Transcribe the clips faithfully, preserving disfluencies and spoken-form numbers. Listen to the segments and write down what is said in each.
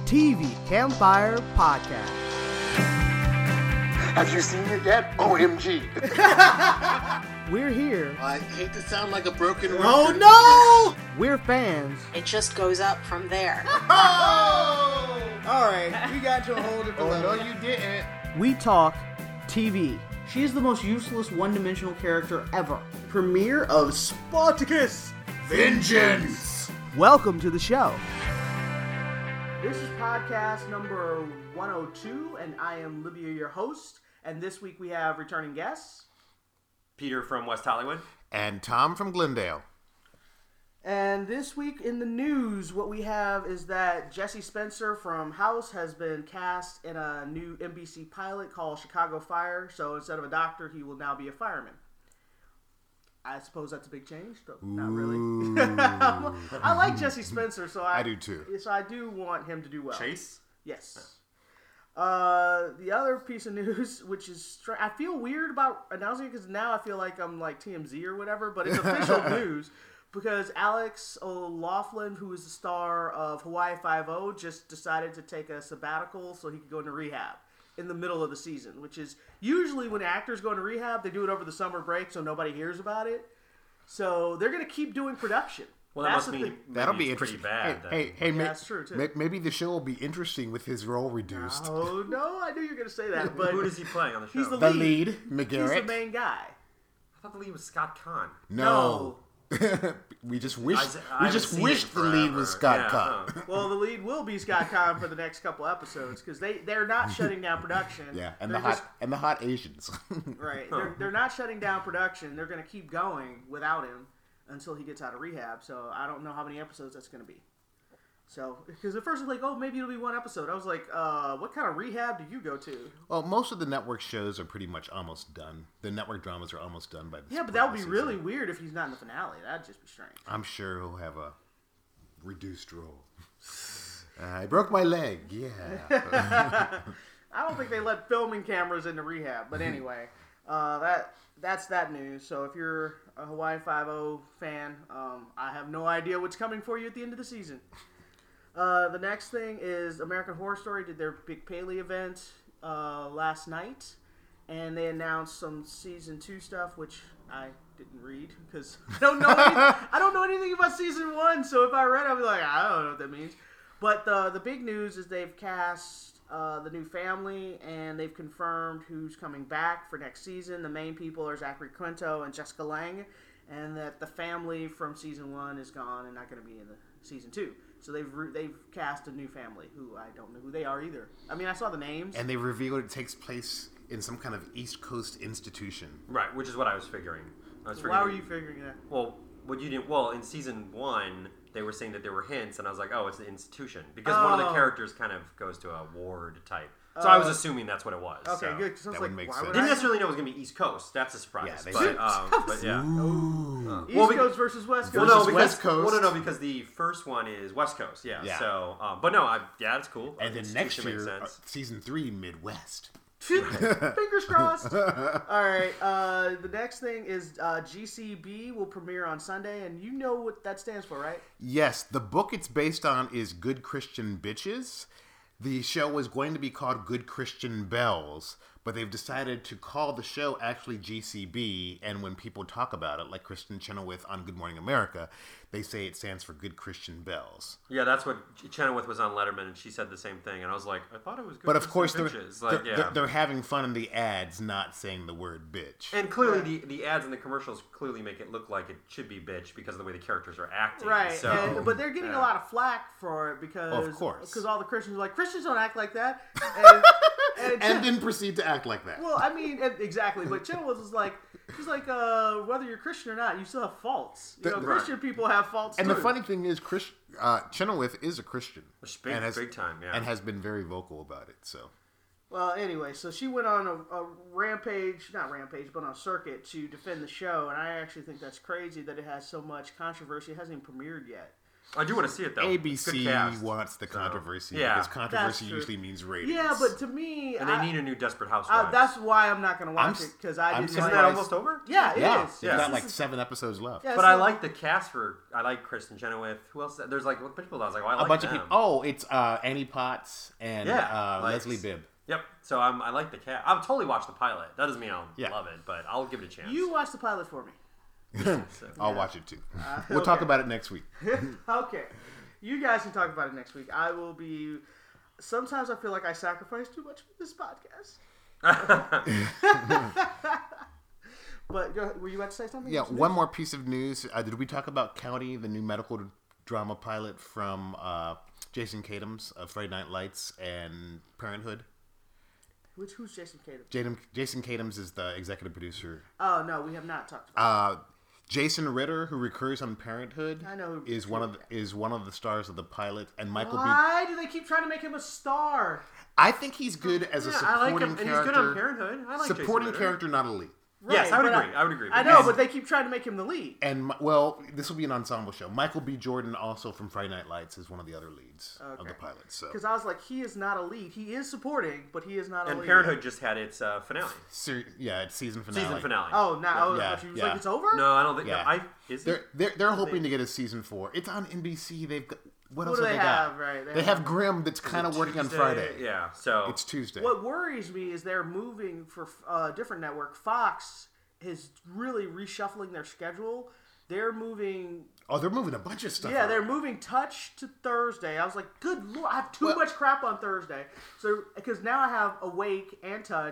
T V Campfire Podcast. Have you seen it yet? O M G. We're here. I hate to sound like a broken record. Oh no! We're fans. It just goes up from there. Oh! Alright, we got you a whole different Oh, level. no, you didn't. We talk T V. She is the most useless one-dimensional character ever. Premiere of Spartacus! Vengeance! Welcome to the show. This is podcast number one oh two, and I am Libya, your host. And this week we have returning guests. Peter from West Hollywood. And Tom from Glendale. And this week in the news, what we have is that Jesse Spencer from House has been cast in a new N B C pilot called Chicago Fire. So instead of a doctor, he will now be a fireman. I suppose that's a big change, but not really. I like Jesse Spencer, so I, I do too. So I do want him to do well. Chase? Yes. Uh, the other piece of news, which is str- I feel weird about announcing it because now I feel like I'm like T M Z or whatever, but it's official news because Alex O'Loughlin, who is the star of Hawaii Five-O, just decided to take a sabbatical so he could go into rehab in the middle of the season, which is usually when actors go into rehab, they do it over the summer break so nobody hears about it. So they're going to keep doing production. Well, that That's must the mean thing. That'll maybe be it's pretty interesting. bad. then. Hey, hey, hey Yeah, ma- that's true, too. ma- maybe the show will be interesting with his role reduced. Oh, no, I knew you were going to say that, but Who is he playing on the show? he's the The lead. lead, He's the McGarrett. main guy. I thought the lead was Scott Conn. No. we just wished. I- I we haven't just seen wished it the lead forever. was Scott Yeah, Conn. huh. Well, the lead will be Scott Conn for the next couple episodes because they they're not shutting down production. Yeah, and They're the hot just- and the hot Asians. right. They're, they're not shutting down production. They're going to keep going without him until he gets out of rehab. So I don't know how many episodes that's going to be. So because at first it's like, oh, maybe it'll be one episode. I was like, uh, what kind of rehab do you go to? Well, most of the network shows are pretty much almost done. The network dramas are almost done by the Yeah, but that would be season. really weird if he's not in the finale. That'd just be strange. I'm sure he'll have a reduced role. Uh, I broke my leg. Yeah. I don't think they let filming cameras into rehab, but anyway, uh, that that's that news. So if you're a Hawaii Five-O fan, um, I have no idea what's coming for you at the end of the season. Uh, the next thing is American Horror Story did their Big Paley event uh, last night, and they announced some season two stuff, which I didn't read because I don't know anything, I don't know anything about season one. So if I read it, I'd be like, I don't know what that means. But the the big news is they've cast uh, the new family, and they've confirmed who's coming back for next season. The main people are Zachary Quinto and Jessica Lange, and that the family from season one is gone and not going to be in the season two. So they've re- they've cast a new family who I don't know who they are either. I mean, I saw the names. And they revealed it takes place in some kind of East Coast institution. Right, which is what I was figuring. I was Why figuring were you figuring that? Well, what you didn't. Well, in season one, they were saying that there were hints, and I was like, oh, it's the institution because one of the Oh. characters kind of goes to a ward type. So I was Oh. assuming that's what it was. Okay, so. good. 'Cause I was That like, would make why sense. would Didn't I- necessarily know it was going to be East Coast. That's a surprise. Yeah, they but, said- um, but yeah. Ooh. East Well, we- Coast versus West Well, Coast. no, Versus because West Coast. well, no, no, because the first one is West Coast. Yeah. Yeah. So, um, but no, I yeah, it's cool. And then next Institution year, makes uh, sense. season three, Midwest. Fingers crossed. All right. Uh, the next thing is uh, G C B will premiere on Sunday, and you know what that stands for, right? Yes, the book it's based on is Good Christian Bitches. The show was going to be called Good Christian Bells, but they've decided to call the show actually G C B, and when people talk about it, like Kristen Chenoweth on Good Morning America, they say it stands for Good Christian Bells. Yeah, that's what Chenoweth was on Letterman, and she said the same thing. And I was like, I thought it was good. But of for course, some they're, bitches. Like, they're, yeah. they're, they're having fun in the ads, not saying the word bitch. And clearly, the, the ads and the commercials clearly make it look like it should be bitch because of the way the characters are acting. Right. So, and, but they're getting yeah. a lot of flack for it because Of course. because all the Christians are like, Christians don't act like that. And, and, And then proceed to act like that. well, I mean, and- exactly. But Chenoweth was like, she's like, uh, whether you're Christian or not, you still have faults. You The- know, right. Christian people have faults And too. the funny thing is, Chris, uh, Chenoweth is a Christian. Big, and has, big time, yeah. and has been very vocal about it. So Well, anyway, so she went on a, a rampage, not rampage, but on a circuit to defend the show, and I actually think that's crazy that it has so much controversy. It hasn't even premiered yet. I do want to see it though. A B It's good C cast. wants the So, controversy yeah. because controversy That's true. usually means ratings. Yeah, but to me, And they I- need a new Desperate Housewives. Uh, that's why I'm not gonna I'm watch s- it because I I'm didn't. Isn't like- that almost over? Yeah, it yeah, is. it's Yeah. got This like is- seven episodes left. yeah, But so- I like the cast for. I like Kristen Chenoweth. Who else? There's like what people. I was like, oh, I like a bunch them. of people. Oh, it's uh, Annie Potts and Yeah, uh, like- Leslie Bibb. Yep. So I'm, I like the cast. I'll totally watch the pilot. That doesn't mean I'll Yeah. love it, but I'll give it a chance. You watch the pilot for me. So- I'll watch it too. we'll talk okay. about it next week. Okay, you guys can talk about it next week. I will be. Sometimes I feel like I sacrifice too much for this podcast. But go, were you about to say something? Yeah, Some one news? more piece of news. Uh, did we talk about County, the new medical drama pilot from uh, Jason Katims of Friday Night Lights and Parenthood? Which who's Jason Katims? Jaden, Jason Katims is the executive producer. Oh no, we have not talked about. Uh, Jason Ritter, who recurs on Parenthood, I know who- is one of the, is one of the stars of the pilot, and it. Michael B. Why do they keep trying to make him a star? I think he's good as a Yeah, I supporting like him, and he's character. good on Parenthood. I like Jason supporting Ritter. character, not a lead. Yes, I would but agree. I would agree. I know, And- but they keep trying to make him the lead. And Mi- well, this will be an ensemble show. Michael B. Jordan, also from Friday Night Lights, is one of the other leads of Okay. the pilot. So, Because I was like, he is not a lead. He is supporting, but he is not a And lead. Parenthood just had its uh, finale. Ser- yeah, it's season finale. Season finale. Oh, now Yeah, oh, she was yeah. like, it's over. No, I don't think. Yeah. No, I is They're it? they're, they're hoping to get a season four. It's on N B C. They've got what What else do have they they got? have, right? They They have- have Grimm that's kind of working on Tuesday? Friday. Yeah. So It's Tuesday. What worries me is they're moving for uh, a different network. Fox is really reshuffling their schedule. They're moving. Oh, they're moving a bunch of stuff. Yeah, they're around. moving Touch to Thursday. I was like, good lord, I have too Well- much crap on Thursday. So because now I have Awake and Touch,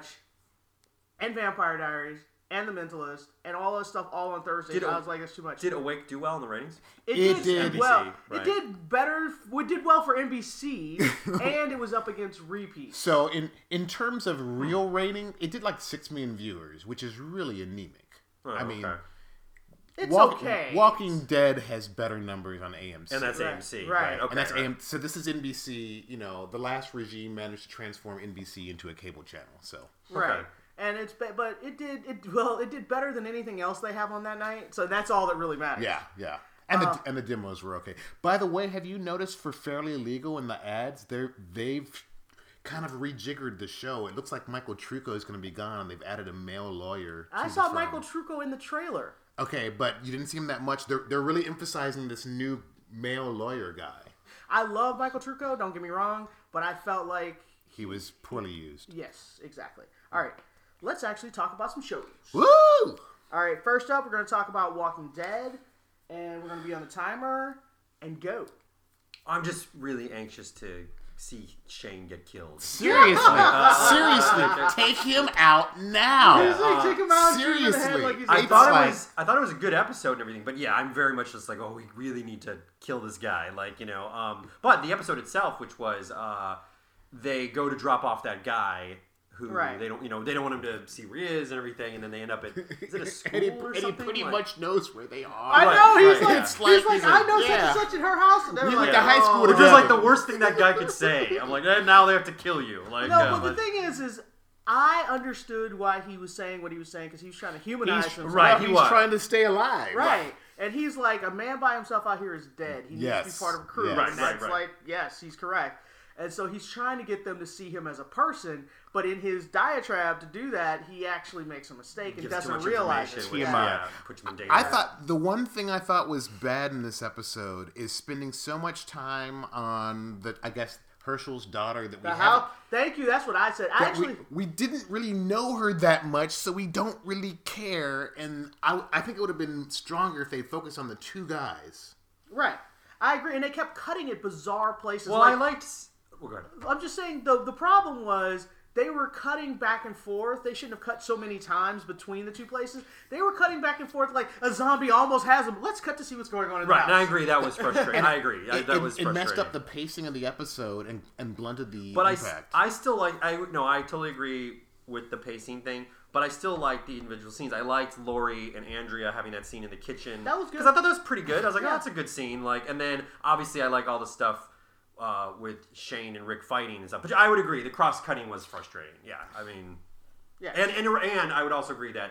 and Vampire Diaries and The Mentalist and all this stuff all on Thursday. Did So I A- was like, it's too much. did Awake do well in the ratings? It, It did, did. N B C, well. right. It did better. It did well for N B C, and it was up against repeat. So in in terms of real rating, it did like six million viewers, which is really anemic. Oh, I mean, okay. It's Walk- okay. Walking Dead has better numbers on A M C. And that's Right, A M C, right. right? Okay. And that's right. A M. So this is N B C. You know, the last regime managed to transform N B C into a cable channel. So Right. Okay. And it's be- but it did it well it did better than anything else they have on that night. So that's all that really matters. yeah, yeah. And Uh, the and the demos were okay. By the way, have you noticed for Fairly Legal in the ads, they're they've kind of rejiggered the show. It looks like Michael Trucco is going to be gone. They've added a male lawyer. I to saw the Michael firm. Trucco in the trailer. Okay, but you didn't see him that much. They're they're really emphasizing this new male lawyer guy. I love Michael Trucco, don't get me wrong, but I felt like He was poorly used. yes, exactly. All right. Let's actually talk about some shows. Woo! All right, first up, we're going to talk about Walking Dead, and we're going to be on the timer and go. I'm just really anxious to see Shane get killed. Seriously, seriously, take him out now. Seriously, take him out and shoot him in the head seriously. like he's I It's thought like- it was I thought it was a good episode and everything, but yeah, I'm very much just like, oh, we really need to kill this guy, like you know. Um, but the episode itself, which was uh, they go to drop off that guy who Right. they don't, you know, they don't want him to see where he is and everything, and then they end up at is it a school and he, or and he something? pretty Like- much knows where they are. I Right, know, he's right, like, yeah. It's he's like like, he's I like, know yeah. such and such at her house. And they're We like, went to high school oh. Which was like the worst thing that guy could say. I'm like, eh, now they have to kill you. Like, No, uh, but the but- thing is, is I understood why he was saying what he was saying because he was trying to humanize He's, himself. right, he's he was. trying to stay alive. Right. And he's like, a man by himself out here is dead. He needs to Yes. be part of a crew. Yes. Right, and right, that's right. like, yes, he's correct. And so he's trying to get them to see him as a person, but in his diatribe to do that, he actually makes a mistake and gives too doesn't much realize it. information, T which, M I. yeah, puts him in danger. I thought the one thing I thought was bad in this episode is spending so much time on the, I guess, Herschel's daughter that we The haven't- how? Thank you. That's what I said. I that actually, we, we didn't really know her that much, so we don't really care. And I, I think it would have been stronger if they focused on the two guys. right. I agree. And they kept cutting at bizarre places. Well, like, I liked. Well, go ahead. I'm just saying the the problem was they were cutting back and forth. They shouldn't have cut so many times between the two places. They were cutting back and forth like a zombie almost has them. Let's cut to see what's going on in Right, the and I house. agree. That was frustrating. I agree. I, It, that it- was it frustrating. messed up the pacing of the episode and, and blunted the But I, impact. I still like. I no, I totally agree with the pacing thing. But I still like the individual scenes. I liked Lori and Andrea having that scene in the kitchen. That was good. because I thought that was pretty good. I was like, Yeah. oh, that's a good scene. Like, and then obviously I like all the stuff uh, with Shane and Rick fighting and stuff. But I would agree the cross cutting was frustrating. Yeah, I mean, Yeah. and and and I would also agree that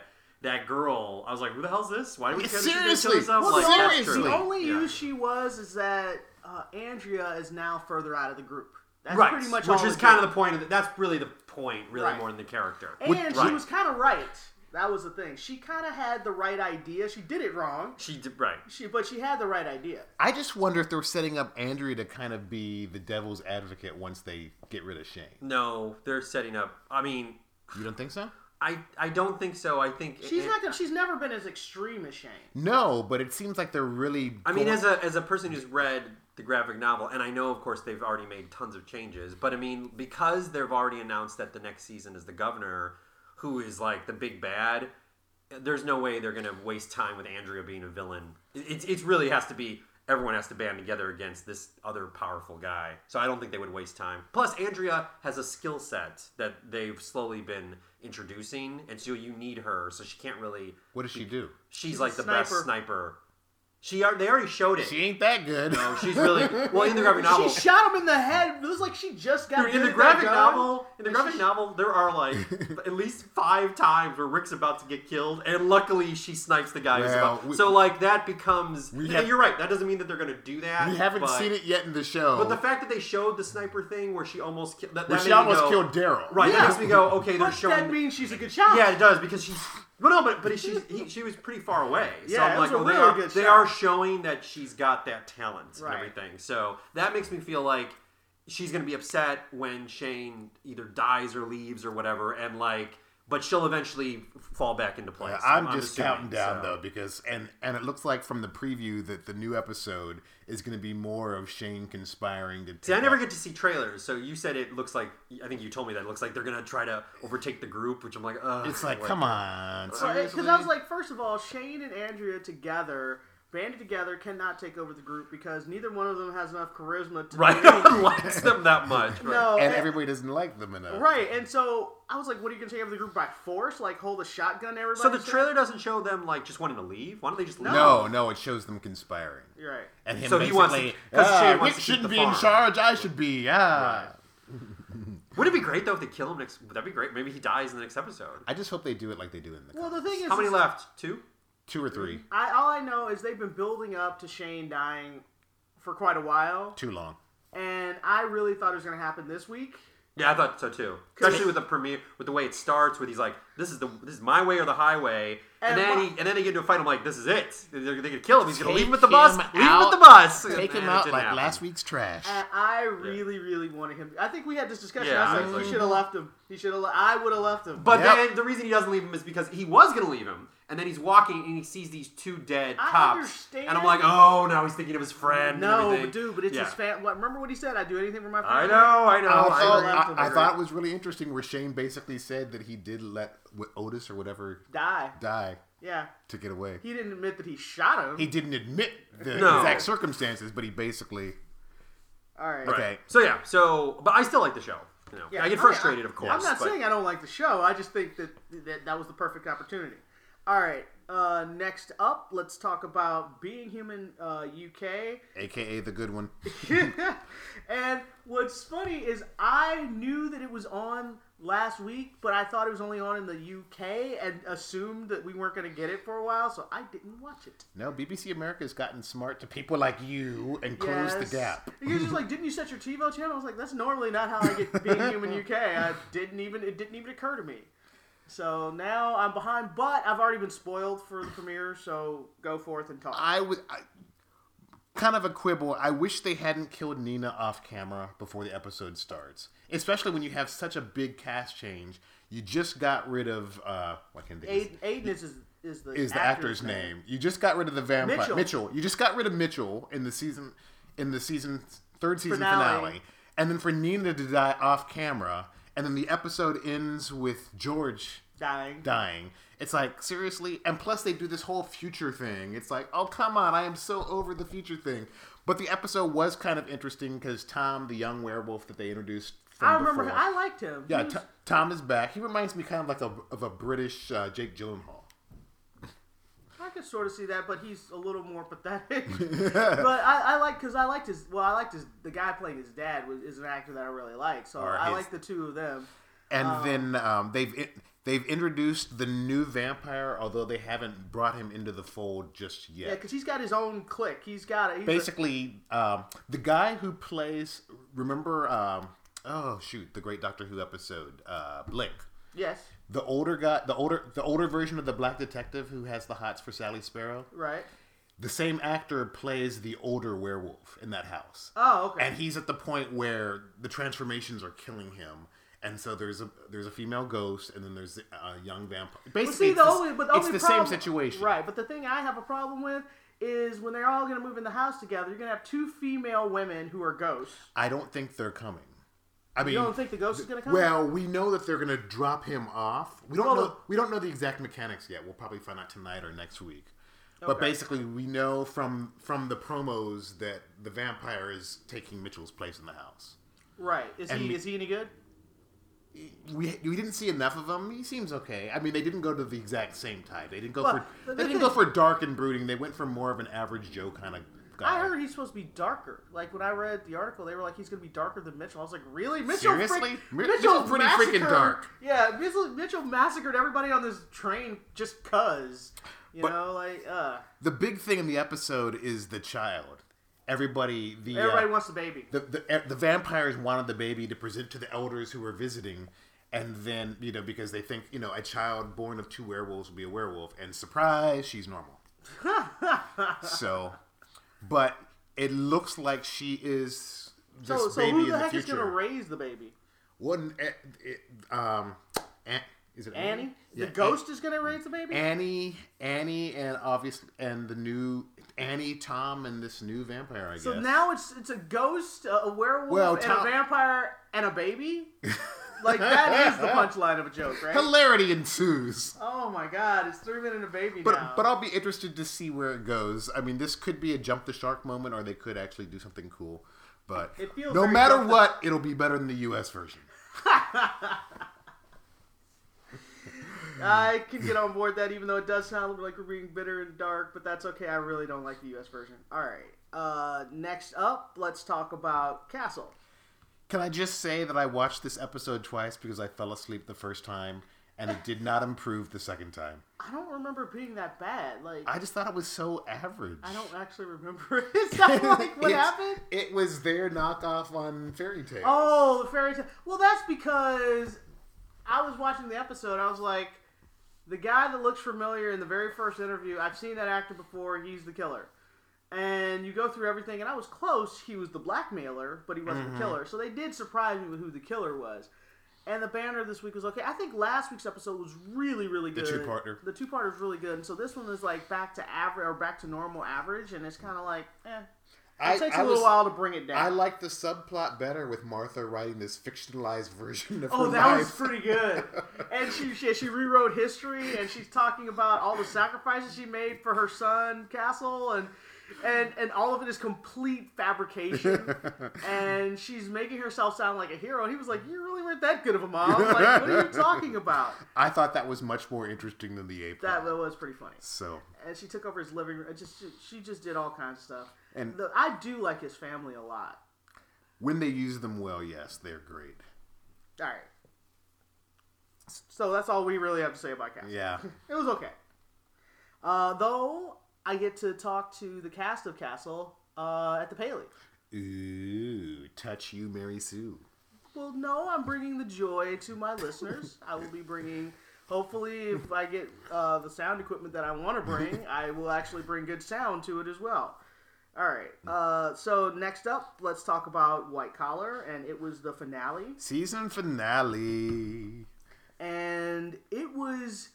that girl, I was like, who the hell's this? Why do we Yeah, care that she's gonna seriously. kill herself? Well, Like, that's seriously. true. The only Yeah. use she was is that uh, Andrea is now further out of the group. That's right, pretty much which all is it kind did. of the point of the, that's really the point, really Right. more than the character. And Which- she right. was kind of right. That was the thing. She kind of had the right idea. She did it wrong. She did, right. She, but she had the right idea. I just wonder if they're setting up Andrea to kind of be the devil's advocate once they get rid of Shane. No, they're setting up. I mean, You don't think so? I I don't think so. I think She's it- not gonna. She's never been as extreme as Shane. No, but it seems like they're really. I mean, going- as a as a person who's read the graphic novel, and I know, of course, they've already made tons of changes, but I mean, because they've already announced that the next season is the governor, who is like the big bad, there's no way they're going to waste time with Andrea being a villain. It, it, it really has to be, everyone has to band together against this other powerful guy. So I don't think they would waste time. Plus, Andrea has a skill set that they've slowly been introducing, and so you need her, so she can't really... What does she do? She's, She's like a the best sniper. sniper. She are, They already showed it. She ain't that good. No, she's really... Well, in the graphic novel... She shot him in the head. It was like she just got. Dude, good in the at graphic that gun. novel, in the And graphic she- novel, there are like at least five times where Rick's about to get killed, and luckily she snipes the guy who's Well, about. we- so like that becomes. We Yeah, have- you're right. That doesn't mean that they're going to do that. We haven't but, seen it yet in the show. But the fact that they showed the sniper thing where she almost killed. That, where that she made me almost go, killed Daryl. Right. Yeah. That makes me go. Okay, they're But showing. that means she's a good shot. Yeah, it does because she's. But no, but but she's he, she was pretty far away. So Yeah, I'm it was like, a oh, they really are good they shot. are showing that she's got that talent Right. and everything. So that makes me feel like she's gonna be upset when Shane either dies or leaves or whatever, and like, but she'll eventually fall back into place. Yeah, I'm, just assuming, counting down so. though because and and it looks like from the preview that the new episode is going to be more of Shane conspiring to. See, I take never out- get to see trailers, so you said it looks like. I think you told me that it looks like they're gonna try to overtake the group, which I'm like, ugh. It's like, what? come on, Because seriously? I was like, first of all, Shane and Andrea together, banded together, cannot take over the group because neither one of them has enough charisma to Right, do no anything. one likes them that much. Right. No, and and- everybody doesn't like them enough. right. And so I was like, what are you gonna take over the group by force? Like hold a shotgun to everybody? So the trailer doesn't show them like just wanting to leave. Why don't they just leave? No, no, it shows them conspiring. You're right. And him So he basically, wants to- 'cause ah, Shane wants Rick to keep shouldn't the be in farm." charge. I should be. Ah. Would it be great though if they kill him next? Would that be great? Maybe he dies in the next episode. I just hope they do it like they do in the Well, the comics. thing is, How many is left? Two. Two or three. I all I know is they've been building up to Shane dying for quite a while, Too long. and I really thought it was gonna happen this week. Yeah, I thought so too. Especially with the premiere, with the way it starts, with he's like, "This is the this is my way or the highway," and, And then wha- he and then they get into a fight. I'm like, "This is it. They're, they're gonna kill him. He's gonna Take leave him with the bus. him Leave him out. with the bus. Take And him it out didn't like happen. last week's trash. And I really, really wanted him. I think we had this discussion. Yeah, I I was was like, like- he should have left him. He should have. Le- I would have left him. But Yep. then the reason he doesn't leave him is because he was gonna leave him, and then he's walking and he sees these two dead I cops, understand. and I'm like, "Oh, now he's thinking of his friend." no, and everything. but dude, but it's Yeah. his fan. What? Remember what he said? I'd do anything for my family. I know, I know. I, I thought, know. left him I, I for thought it. it was really interesting where Shane basically said that he did let Wi- Otis or whatever Die. die Yeah. to get away. He didn't admit that he shot him. He didn't admit the No. exact circumstances, but he basically. All right. Okay. So yeah, so but I still like the show. You know, Yeah, I get mean, frustrated, I- of course. I'm not but- saying I don't like the show. I just think that that, that was the perfect opportunity. All right. Uh, next up, let's talk about Being Human uh, U K. A K A the good one. And what's funny is I knew that it was on last week, but I thought it was only on in the U K and assumed that we weren't going to get it for a while, so I didn't watch it. No, B B C America has gotten smart to people like you and closed Yes. the gap. He was just like, "Didn't you set your TiVo channel?" I was like, "That's normally not how I get Being Human U K." I didn't even it didn't even occur to me. So now I'm behind, but I've already been spoiled for the premiere. So go forth and talk. I would. I, kind of a quibble. I wish they hadn't killed Nina off camera before the episode starts, especially when you have such a big cast change. You just got rid of uh, what can they Aiden, Aiden is is the is the actor's name. You just got rid of the vampire Mitchell. Mitchell. You just got rid of Mitchell in the season in the season third season Finale. finale. And then for Nina to die off camera, and then the episode ends with George dying. dying. It's like, seriously? And plus they do this whole future thing. It's like, oh, come on, I am so over the future thing. But the episode was kind of interesting because Tom, the young werewolf that they introduced from I remember. before. I liked him. He yeah, was- T- Tom is back. He reminds me kind of like a, of a British uh, Jake Gyllenhaal. I could sort of see that, but he's a little more pathetic. but I, I like because I liked his. Well, I liked his. The guy playing his dad was is an actor that I really like. So Or I his- like the two of them. And then um, they've it, They've introduced the new vampire, although they haven't brought him into the fold just yet. Yeah, because he's got his own clique. He's got it. Basically, um, the guy who plays, remember, um, oh shoot, the great Doctor Who episode, uh, Blink. Yes. The older guy, the older, the older version of the black detective who has the hots for Sally Sparrow. Right. The same actor plays the older werewolf in that house. Oh, okay. And he's at the point where the transformations are killing him. And so there's a there's a female ghost, and then there's a young vampire. Basically, But see, it's the the, only, but the it's only the problem, same situation. Right, but the thing I have a problem with is when they're all going to move in the house together, you're going to have two female women who are ghosts. I don't think they're coming. I mean, You don't think the ghost is going to come? well, we know that they're going to drop him off. We don't Well, know. the- We don't know the exact mechanics yet. We'll probably find out tonight or next week. But Okay. basically, we know from from the promos that the vampire is taking Mitchell's place in the house. Right. Is And he we- is he any good? We we didn't see enough of him. He seems okay. I mean, they didn't go to the exact same type. They didn't go Well, for the they didn't thing- go for dark and brooding. They went for more of an average Joe kind of guy. I heard he's supposed to be darker. Like when I read the article, they were like he's going to be darker than Mitchell. I was like, really? Mitchell Seriously? frick- Mi- Mitchell Mitchell's pretty freaking massacred- dark. Yeah, Mitchell, Mitchell massacred everybody on this train just cause. You But- know, like uh, The big thing in the episode is the child. Everybody, the everybody uh, wants the baby. the, the the vampires wanted the baby to present to the elders who were visiting, and then you know because they think you know a child born of two werewolves will be a werewolf, and surprise, she's normal. So, but it looks like she is this So, so baby who in the the heck is future. going to raise the baby? One, it, it, um, An- is it Annie? Annie? Yeah, The ghost is going to raise the baby? Annie, Annie, and obviously, and the new Annie, Tom, and this new vampire. I So guess. now it's it's a ghost, a, a werewolf, Well, and Tom- a vampire, and a baby? Like, that is the punchline of a joke, right? hilarity ensues. Oh my god, it's three men and a baby But now. but I'll be interested to see where it goes. I mean, this could be a jump the shark moment, or they could actually do something cool. But It feels no very matter jump the- what, it'll be better than the U S version. I can get on board that, even though it does sound like we're being bitter and dark, but that's okay. I really don't like the U S version. All right. Uh, next up, let's talk about Castle. Can I just say that I watched this episode twice because I fell asleep the first time, and it did not improve the second time. I don't remember it being that bad. Like, I just thought it was so average. I don't actually remember it. Is that like what It's- happened? It was their knockoff on Fairy Tale. Oh, the fairy tale. Well, that's because I was watching the episode. I was like, the guy that looks familiar in the very first interview, I've seen that actor before. He's the killer. And you go through everything, and I was close. He was the blackmailer, but he wasn't Mm-hmm. the killer. So they did surprise me with who the killer was. And the banner this week was okay. I think last week's episode was really, really The good. two-parter. The two-parter was really good. And so this one is like back to average or back to normal average, and it's kind of like, eh. It I- takes I a little was- while to bring it down. I like the subplot better with Martha writing this fictionalized version of Oh, her that was life. pretty good. And she, she she rewrote history, and she's talking about all the sacrifices she made for her son, Castle, and and and all of it is complete fabrication. And she's making herself sound like a hero. And he was like, "You really weren't that good of a mom. Like, what are you talking about?" I thought that was much more interesting than the ape. That was pretty funny. So, And she took over his living room. It just she, she just did all kinds of stuff. And- the, I do like his family a lot. when they use them well, yes, they're great. All right. So that's all we really have to say about Castle. Yeah. It was okay. Uh, though, I get to talk to the cast of Castle uh, at the Paley. Ooh, touch you, Mary Sue. Well, no, I'm bringing the joy to my listeners. I will be bringing, hopefully, if I get uh, the sound equipment that I want to bring, I will actually bring good sound to it as well. All right. Uh, so next up, let's talk about White Collar, and it was the finale. Season finale. And it was,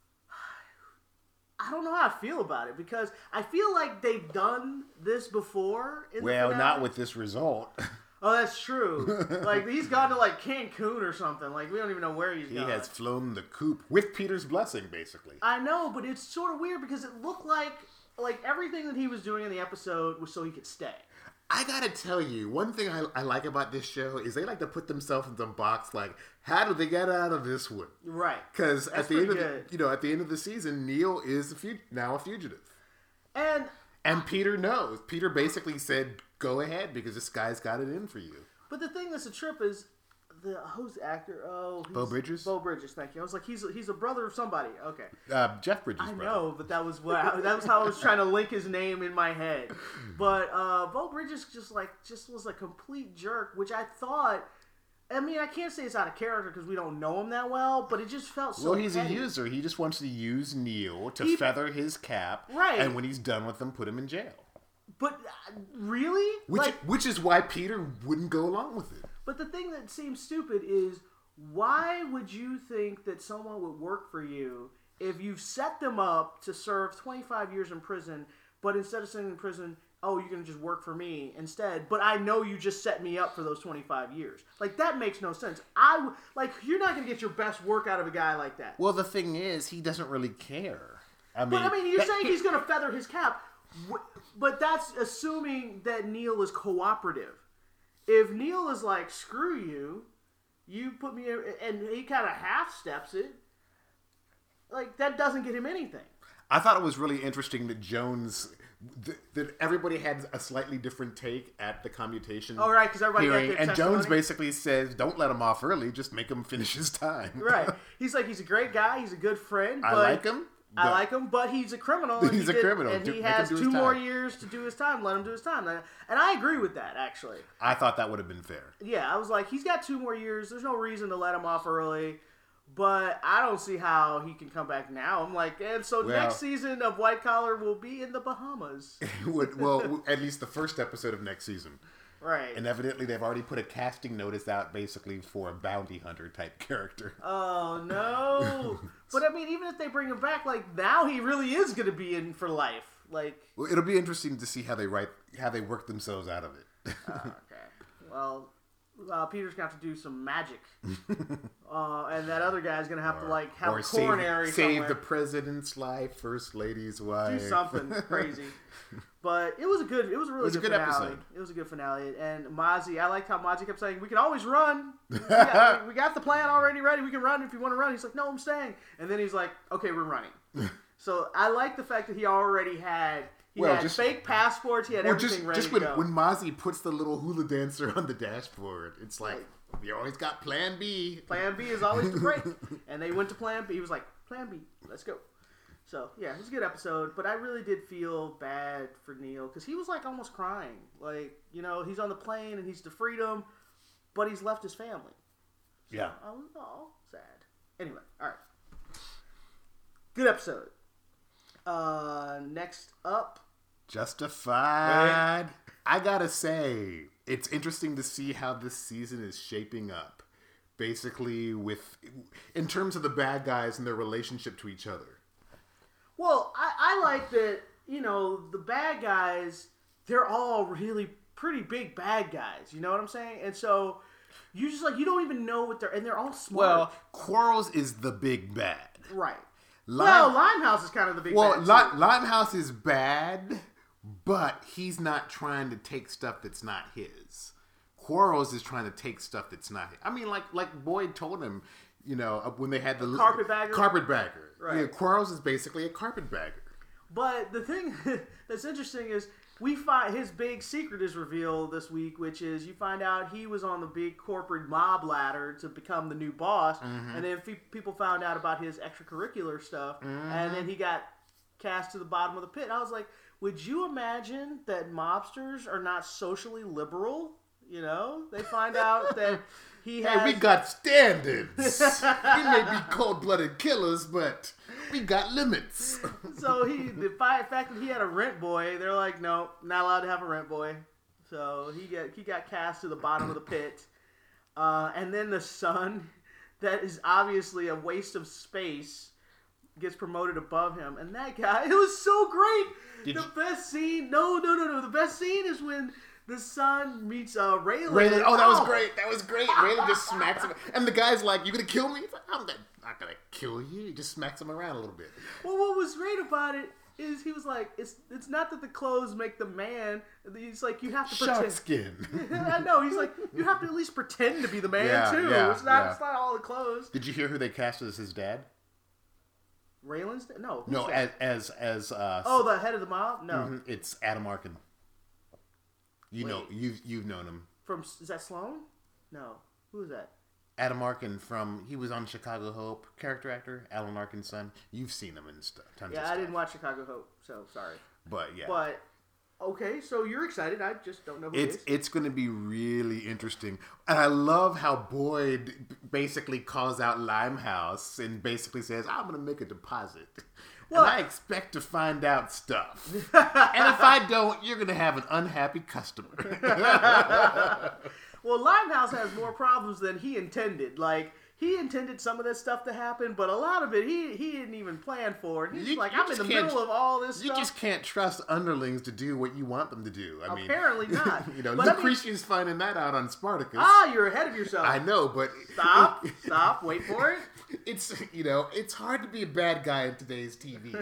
I don't know how I feel about it, because I feel like they've done this before in the Well, finale. not with this result. Oh, that's true. Like, he's gone to like Cancun or something. Like, we don't even know where he's He gone. has flown the coop with Peter's blessing, basically. I know, but it's sort of weird because it looked like like everything that he was doing in the episode was so he could stay. I gotta tell you, one thing I, I like about this show is they like to put themselves in the box. Like, how did they get out of this one? Right. Because That's at the end of pretty the, good. you know, at the end of the season, Neil is a fu- now a fugitive, And and Peter knows. Peter basically said, "Go ahead, because this guy's got it in for you." but the thing that's a trip is the who's the actor? Oh, he's, Beau Bridges? Beau Bridges, thank you. I was like, he's a, he's a brother of somebody. Okay. Uh, Jeff Bridges' I brother. know, but that was what I, that was how I was trying to link his name in my head. But uh, Beau Bridges just like just was a complete jerk, which I thought. I mean, I can't say it's out of character because we don't know him that well, but it just felt so. Well, he's petty. a user. He just wants to use Neil to He- feather his cap, Right. and when he's done with him, put him in jail. But uh, really, Which, like, which is why Peter wouldn't go along with it. but the thing that seems stupid is why would you think that someone would work for you if you've set them up to serve twenty-five years in prison, but instead of sitting in prison, oh, you're going to just work for me instead, but I know you just set me up for those twenty-five years. Like, that makes no sense. I, w- like, you're not going to get your best work out of a guy like that. Well, the thing is, he doesn't really care. I mean, But, I mean, you're that- saying he's going to feather his cap, Wh- but that's assuming that Neil is cooperative. If Neil is like, screw you, you put me in, and he kind of half steps it, like, that doesn't get him anything. I thought it was really interesting that Jones, th- that everybody had a slightly different take at the commutation. Oh, right, 'cause everybody got hearing, their and Jones testimony. basically says, "Don't let him off early. Just make him finish his time." Right. He's like, he's a great guy, he's a good friend. I but like him. I but- like him, but he's a criminal. And He's he a did- criminal. And Do- he make him has do his two more time. years to do his time. Let him do his time. And I agree with that, actually. I thought that would have been fair. Yeah, I was like, he's got two more years. There's no reason to let him off early. But I don't see how he can come back now. I'm like, and so Well- next season of White Collar will be in the Bahamas. Would- well, at least the first episode of next season. Right. And evidently, they've already put a casting notice out, basically for a bounty hunter type character. Oh, no. But, I mean, even if they bring him back, like, now he really is going to be in for life. Like, Well, it'll be interesting to see how they write, how they work themselves out of it. okay. Well, uh, Peter's going to have to do some magic. uh, and that other guy's going to have to, like, have a coronary save, save somewhere. the president's life, first lady's wife. Do something crazy. But it was a good, it was a really It was a good, good finale. episode. It was a good finale. And Mozzie, I liked how Mozzie kept saying, we can always run. We got, we got the plan already ready. We can run if you want to run. He's like, no, I'm staying. And then he's like, okay, we're running. So I like the fact that he already had, he Well, had just- fake passports. He had Well, everything just, ready just to when, go. when Mozzie puts the little hula dancer on the dashboard, it's like, you always got plan B. Plan B is always the break. And they went to Plan B. He was like, Plan B, let's go. So, yeah, it was a good episode. But I really did feel bad for Neil because he was, like, almost crying. Like, you know, he's on the plane and he's to freedom, but he's left his family. So Yeah. I was all sad. Anyway, all right. Good episode. Uh, next up. Justified. I gotta say, it's interesting to see how this season is shaping up. Basically, with in terms of the bad guys and their relationship to each other. Well, I, I like that, you know, the bad guys, they're all really pretty big bad guys. You know what I'm saying? And so you just like, you don't even know what they're, and they're all smart. Well, Quarles is the big bad. right. Lime- well, Limehouse is kind of the big Well, bad. Li- too. Limehouse is bad, but he's not trying to take stuff that's not his. Quarles is trying to take stuff that's not his. I mean, like like Boyd told him, you know, uh, when they had the Carpetbagger? Carpetbagger. Right. Yeah, Quarles is basically a carpetbagger. But the thing that's interesting is we find his big secret is revealed this week, which is you find out he was on the big corporate mob ladder to become the new boss, Mm-hmm. and then fe- people found out about his extracurricular stuff, and then he got cast to the bottom of the pit. And I was like, would you imagine that mobsters are not socially liberal? You know, they find out that he has. Hey, we got standards. we may be cold-blooded killers, but we got limits. So he, the fi- fact that he had a rent boy, they're like, no, not allowed to have a rent boy. So he got he got cast to the bottom of the pit, uh, and then the son, that is obviously a waste of space, gets promoted above him, and that guy, it was so great. Did the you- best scene, no, no, no, no, the best scene is when the son meets uh, Raylan. Raylan, oh, that was great. That was great. Raylan just smacks him. And the guy's like, you gonna kill me? He's like, I'm not, not gonna kill you. He just smacks him around a little bit. Well, what was great about it is he was like, it's it's not that the clothes make the man. He's like, you have to Shark pretend. skin. I know. He's like, you have to at least pretend to be the man Yeah, too. yeah, it's not. yeah. It's not all the clothes. Did you hear who they cast as his dad? Raylan's no. who's No, that? as as as uh, oh, the head of the mob. No, mhm, it's Adam Arkin. You know, Wait. you've you've known him. from is that Sloan? No, who is that? Adam Arkin from, he was on Chicago Hope, character actor, Alan Arkin's son. You've seen him in st- tons Yeah, of I stuff. didn't watch Chicago Hope, so sorry. But yeah. But, okay, so you're excited. I just don't know who It's it is. it's going to be really interesting, and I love how Boyd basically calls out Limehouse and basically says, "I'm going to make a deposit, Well- and I expect to find out stuff. And if I don't, you're going to have an unhappy customer." Well, Limehouse has more problems than he intended. Like, he intended some of this stuff to happen, but a lot of it he he didn't even plan for. And he's You- like, you I'm in just the can't- middle of all this You stuff. just can't trust underlings to do what you want them to do. I mean, Apparently not. you know, But I mean- Lucretius finding that out on Spartacus. Ah, you're ahead of yourself. I know, but Stop. Stop. Wait for it. It's, you know, it's hard to be a bad guy in today's T V.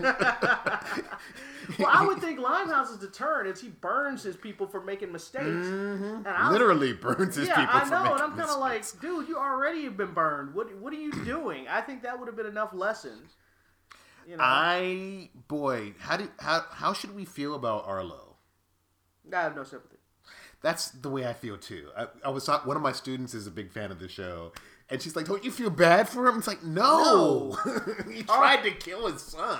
Well, I would think Limehouse's deterrent is he burns his people for making mistakes. And I was- Literally burns his yeah, people I for know, making and I'm kind of like, mistakes. dude, you already have been burned. What What are you doing? I think that would have been enough lessons. You know, I boy, how do how how should we feel about Arlo? I have no sympathy. That's the way I feel too. I, I was talk- one of my students is a big fan of the show, and she's like, "Don't you feel bad for him?" It's like, no, he tried to kill his son.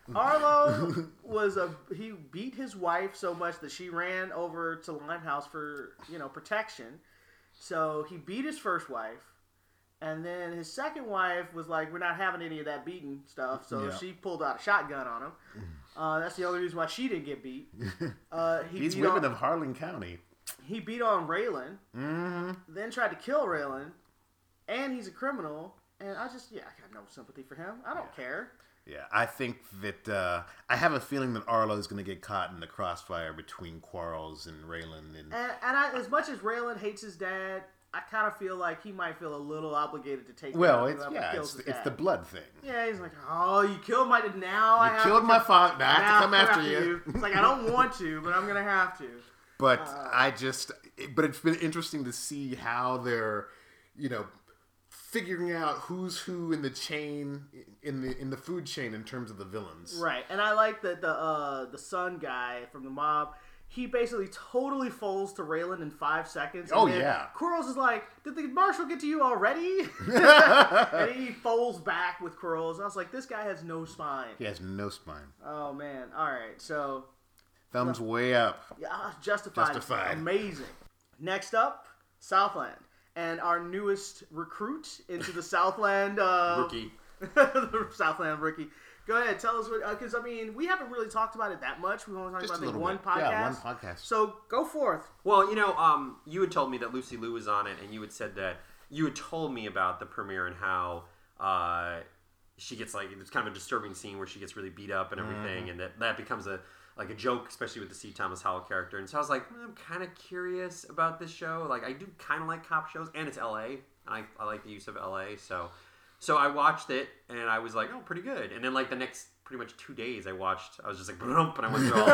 Arlo was a he beat his wife so much that she ran over to Limehouse for, you know, protection. So he beat his first wife, and then his second wife was like, "We're not having any of that beating stuff." So Yeah. she pulled out a shotgun on him. Uh, that's the only reason why she didn't get beat. Uh, he These beat women on, of Harlan County. he beat on Raylan, Mm-hmm. then tried to kill Raylan, and he's a criminal. And I just, yeah, I got no sympathy for him. I don't care. Yeah, I think that uh, I have a feeling that Arlo is going to get caught in the crossfire between Quarles and Raylan. And And, and I, as much as Raylan hates his dad, I kind of feel like he might feel a little obligated to take well, down it's whoever yeah, kills it's, his it's dad. the blood thing. Yeah, he's like, oh, you killed my dad. Now I You have killed to my come- father. Now I have now to come after you. It's like I don't want to, but I'm gonna have to. But Uh, I just, but it's been interesting to see how they're, you know, figuring out who's who in the chain, in the in the food chain in terms of the villains. Right, and I like that the uh, the son guy from the mob. He basically totally folds to Raylan in five seconds. and Oh, then yeah. Quarles is like, "Did the marshal get to you already?" And he folds back with Quarles. I was like, "This guy has no spine." He has no spine. Oh man! All right, so Thumbs way up. yeah, Justified. is Justified. amazing. Next up, Southland, and our newest recruit into the Southland uh, Rookie. the Southland rookie. Go ahead, tell us what. Because I mean, we haven't really talked about it that much. We've only talked Just about a I think, little one bit. podcast. Yeah, one podcast. So go forth. Well, you know, um, you had told me that Lucy Liu was on it, and you had said that you had told me about the premiere and how uh, she gets like it's kind of a disturbing scene where she gets really beat up and everything, Mm-hmm. and that that becomes a like a joke, especially with the C. Thomas Howell character. And so I was like, "Hmm, I'm kind of curious about this show. Like, I do kind of like cop shows, and it's L A, and I, I like the use of L A. So, so I watched it, and I was like, oh, pretty good. And then like the next pretty much two days, I watched. I was just like, Brump, and I went through all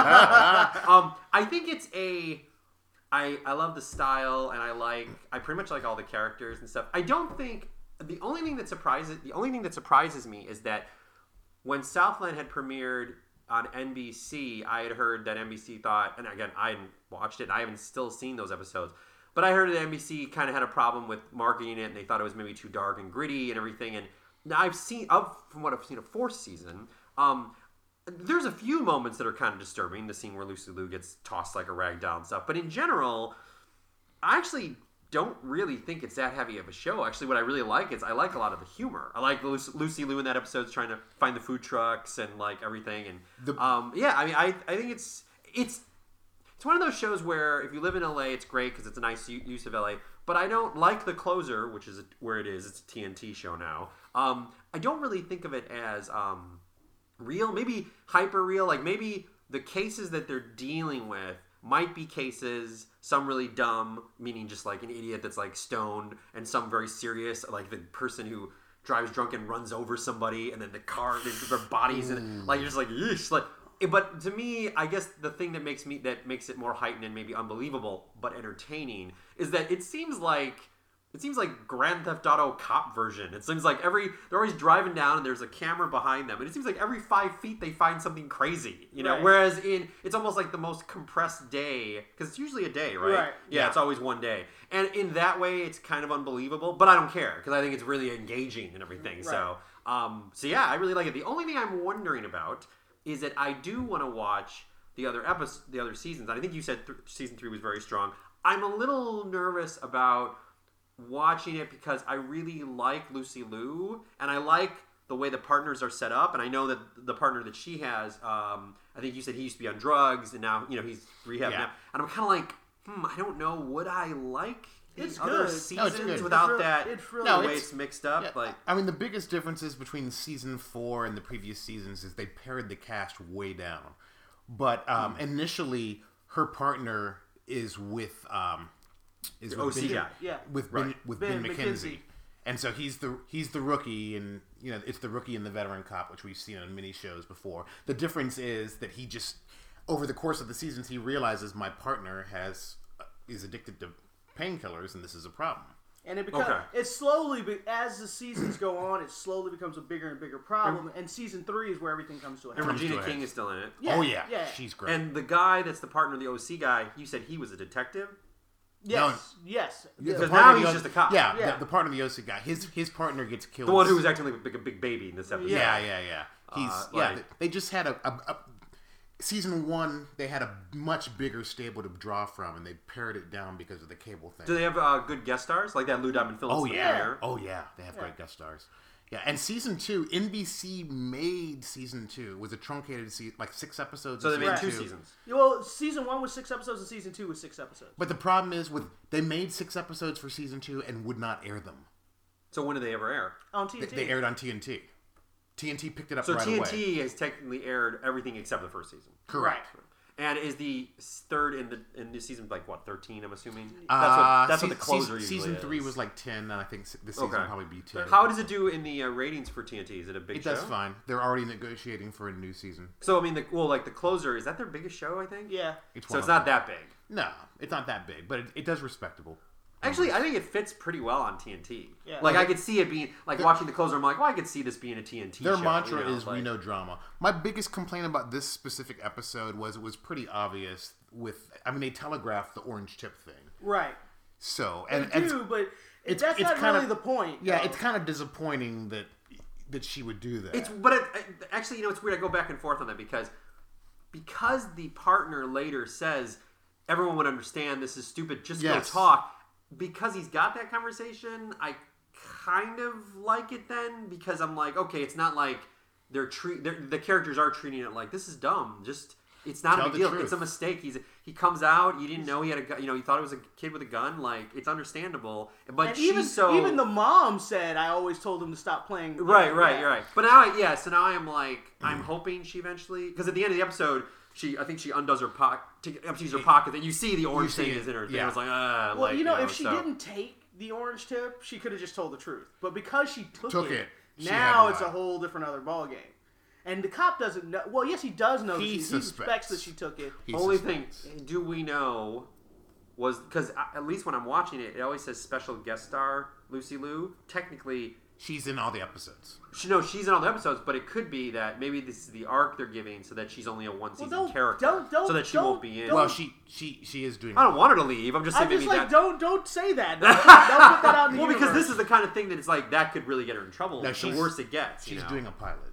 this. um, I think it's a. I, I love the style, and I like I pretty much like all the characters and stuff. I don't think the only thing that surprises the only thing that surprises me is that when Southland had premiered on N B C, I had heard that N B C thought, and again I hadn't watched it, I haven't still seen those episodes, but I heard that N B C kind of had a problem with marketing it, and they thought it was maybe too dark and gritty and everything. And now I've seen up from what I've seen of fourth season. Um, There's a few moments that are kind of disturbing. The scene where Lucy Liu gets tossed like a rag doll and stuff. But in general, I actually don't really think it's that heavy of a show. Actually, what I really like is I like a lot of the humor. I like Lucy, Lucy Liu in that episode trying to find the food trucks and like everything. And The- um, yeah, I mean, I I think it's it's it's one of those shows where if you live in L A, it's great because it's a nice u- use of L A. But I don't like The Closer, which is where it is. It's a T N T show now. Um, I don't really think of it as um, real, maybe hyper real. Like maybe the cases that they're dealing with might be cases, some really dumb, meaning just like an idiot that's like stoned, and some very serious, like the person who drives drunk and runs over somebody, and then the car, their bodies, and like you're just like, yeesh, like. But to me, I guess the thing that makes me that makes it more heightened and maybe unbelievable, but entertaining, is that it seems like It seems like Grand Theft Auto cop version. It seems like every they're always driving down and there's a camera behind them, and it seems like every five feet they find something crazy, you know. Right. Whereas in it's almost like the most compressed day because it's usually a day, right? Right. Yeah, Yeah. it's always one day, and in that way, it's kind of unbelievable. But I don't care because I think it's really engaging and everything. So, um, so yeah, I really like it. The only thing I'm wondering about is that I do want to watch the other episodes, the other seasons. I think you said th- season three was very strong. I'm a little nervous about watching it because I really like Lucy Liu and I like the way the partners are set up, and I know that the partner that she has, um, I think you said he used to be on drugs and now you know he's rehab Yeah. now, and I'm kind of like, hmm, I don't know, would I like the It's other good. seasons No, it's good. without It's real- that it's really- the No, way it's- it's mixed up? Yeah, Like, I mean, the biggest differences between season four and the previous seasons is they pared the cast way down. But um, Hmm. initially, her partner is with um, is The with O C Ben, guy. Yeah. with Ben, Right. with Ben Ben, McKenzie. McKenzie. And so he's the he's the rookie, and you know it's the rookie and the veteran cop, which we've seen on many shows before. The difference is that he just over the course of the seasons he realizes my partner has uh, is addicted to painkillers, and this is a problem. And it becomes Okay. it slowly, be- as the seasons go on, it slowly becomes a bigger and bigger problem. And season three is where everything comes to a head. and Comes to Regina a King head. is still in it. Yeah, oh yeah, yeah. she's great. And the guy that's the partner of the O C guy, you said he was a detective? Yes, yes. Yeah, Because the partner now of he's the just O- a cop. Yeah, Yeah. The, the partner of the O C guy. His his partner gets killed. The one who was acting like a big, a big baby in this episode. Yeah, yeah, yeah. He's Uh, yeah. like- They just had a, a, a season one. They had a much bigger stable to draw from, and they pared it down because of the cable thing. Do they have uh, good guest stars like that Lou Diamond Phillips? Oh in the yeah. premiere? Oh yeah. They have great guest stars. Yeah, and season two, N B C made season two. It was a truncated season, like six episodes. So of they made season two two. seasons. Well, season one was six episodes, and season two was six episodes. But the problem is with they made six episodes for season two and would not air them. So when did they ever air? On T They, N T. they aired on T N T. T N T picked it up So right T N away. T has technically aired everything except the first season. Correct. And is the third in the in this season like what thirteen? I'm assuming that's Uh, what that's se- what the closer season, usually season is. three was like ten, and I think s- this season Okay. will probably be ten. How does it do in the uh, ratings for T N T? Is it a big It show? does fine. They're already negotiating for a new season. So I mean, the, well, like the closer is that their biggest show? I think. Yeah. It's So one it's of not them. that big. No, it's not that big, but it, it does respectable. Actually, I think it fits pretty well on T N T. Yeah. Like I could see it being like watching the closer. I'm like, well, I could see this being a T N T. Their show, mantra you know, is like- "We know drama." My biggest complaint about this specific episode was it was pretty obvious. With I mean, they telegraphed the orange tip thing. Right. So They and, and do, but it's- that's it's not kinda- really the point. yeah, though. it's kind of disappointing that that she would do that. It's but it, actually, you know, it's weird. I go back and forth on that because because the partner later says everyone would understand this is stupid. Just Yes. go talk. Because he's got that conversation, I kind of like it then because I'm like, okay, it's not like they're treat they're, the characters are treating it like this is dumb. Just it's not Tell a big the deal. truth. It's a mistake. He's he comes out. You didn't know he had a gu- you know you thought it was a kid with a gun. Like it's understandable. But And she's even so even the mom said, "I always told him to stop playing." Right, right, Yeah. right. But now, I, yeah. So now I'm like, I'm hoping she eventually, because at the end of the episode, she, I think she undoes her pocket, empties her pocket, and you see the orange see thing it, is in her thing. yeah. It's like, ah, Well, like, you know, if she so- didn't take the orange tip, she could have just told the truth. But because she took, Took it, it, she now had to it's a lie. whole different other ball game. And the cop doesn't know. Well, yes, he does know. He that she, suspects. he suspects that she took it. He Only suspects. thing, do we know was because at least when I'm watching it, it always says special guest star Lucy Liu. Technically, She's in all the episodes. she no, she's in all the episodes, but it could be that maybe this is the arc they're giving, so that she's only a one season don't- character, don't- don't- so that she don't- won't be in. don't- Well, she she she is doing. I don't want her to leave. I'm just saying I'm just maybe like, that. don't don't say that. Don't, don't put that out in the Well, because universe. this is the kind of thing that it's like that could really get her in trouble. No, the she's- worse it gets. you She's know? doing a pilot.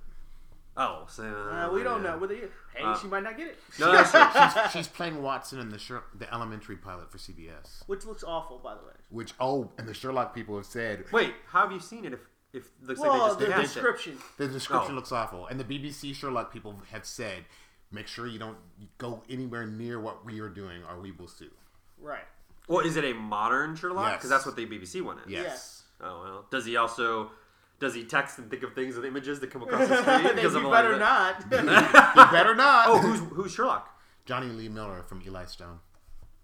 Oh, so Uh, we don't yeah. know. Whether you, hey, Uh, she might not get it. No, that's true. She's, she's playing Watson in the Sher- the elementary pilot for C B S. Which looks awful, by the way. Which oh, and the Sherlock people have said Wait, how have you seen it? If if it looks Well, like they the just cast it? description. the description Oh. looks awful, and the B B C Sherlock people have said, make sure you don't go anywhere near what we are doing, or we will sue. Right. Well, is it a modern Sherlock? Yes. Because that's what the B B C one is. Yes. Yes. Oh well. Does he also? Does he text and think of things with images that come across the screen? Then Because you of better like, not. You better not. Oh, who's who's Sherlock? Johnny Lee Miller from Eli Stone.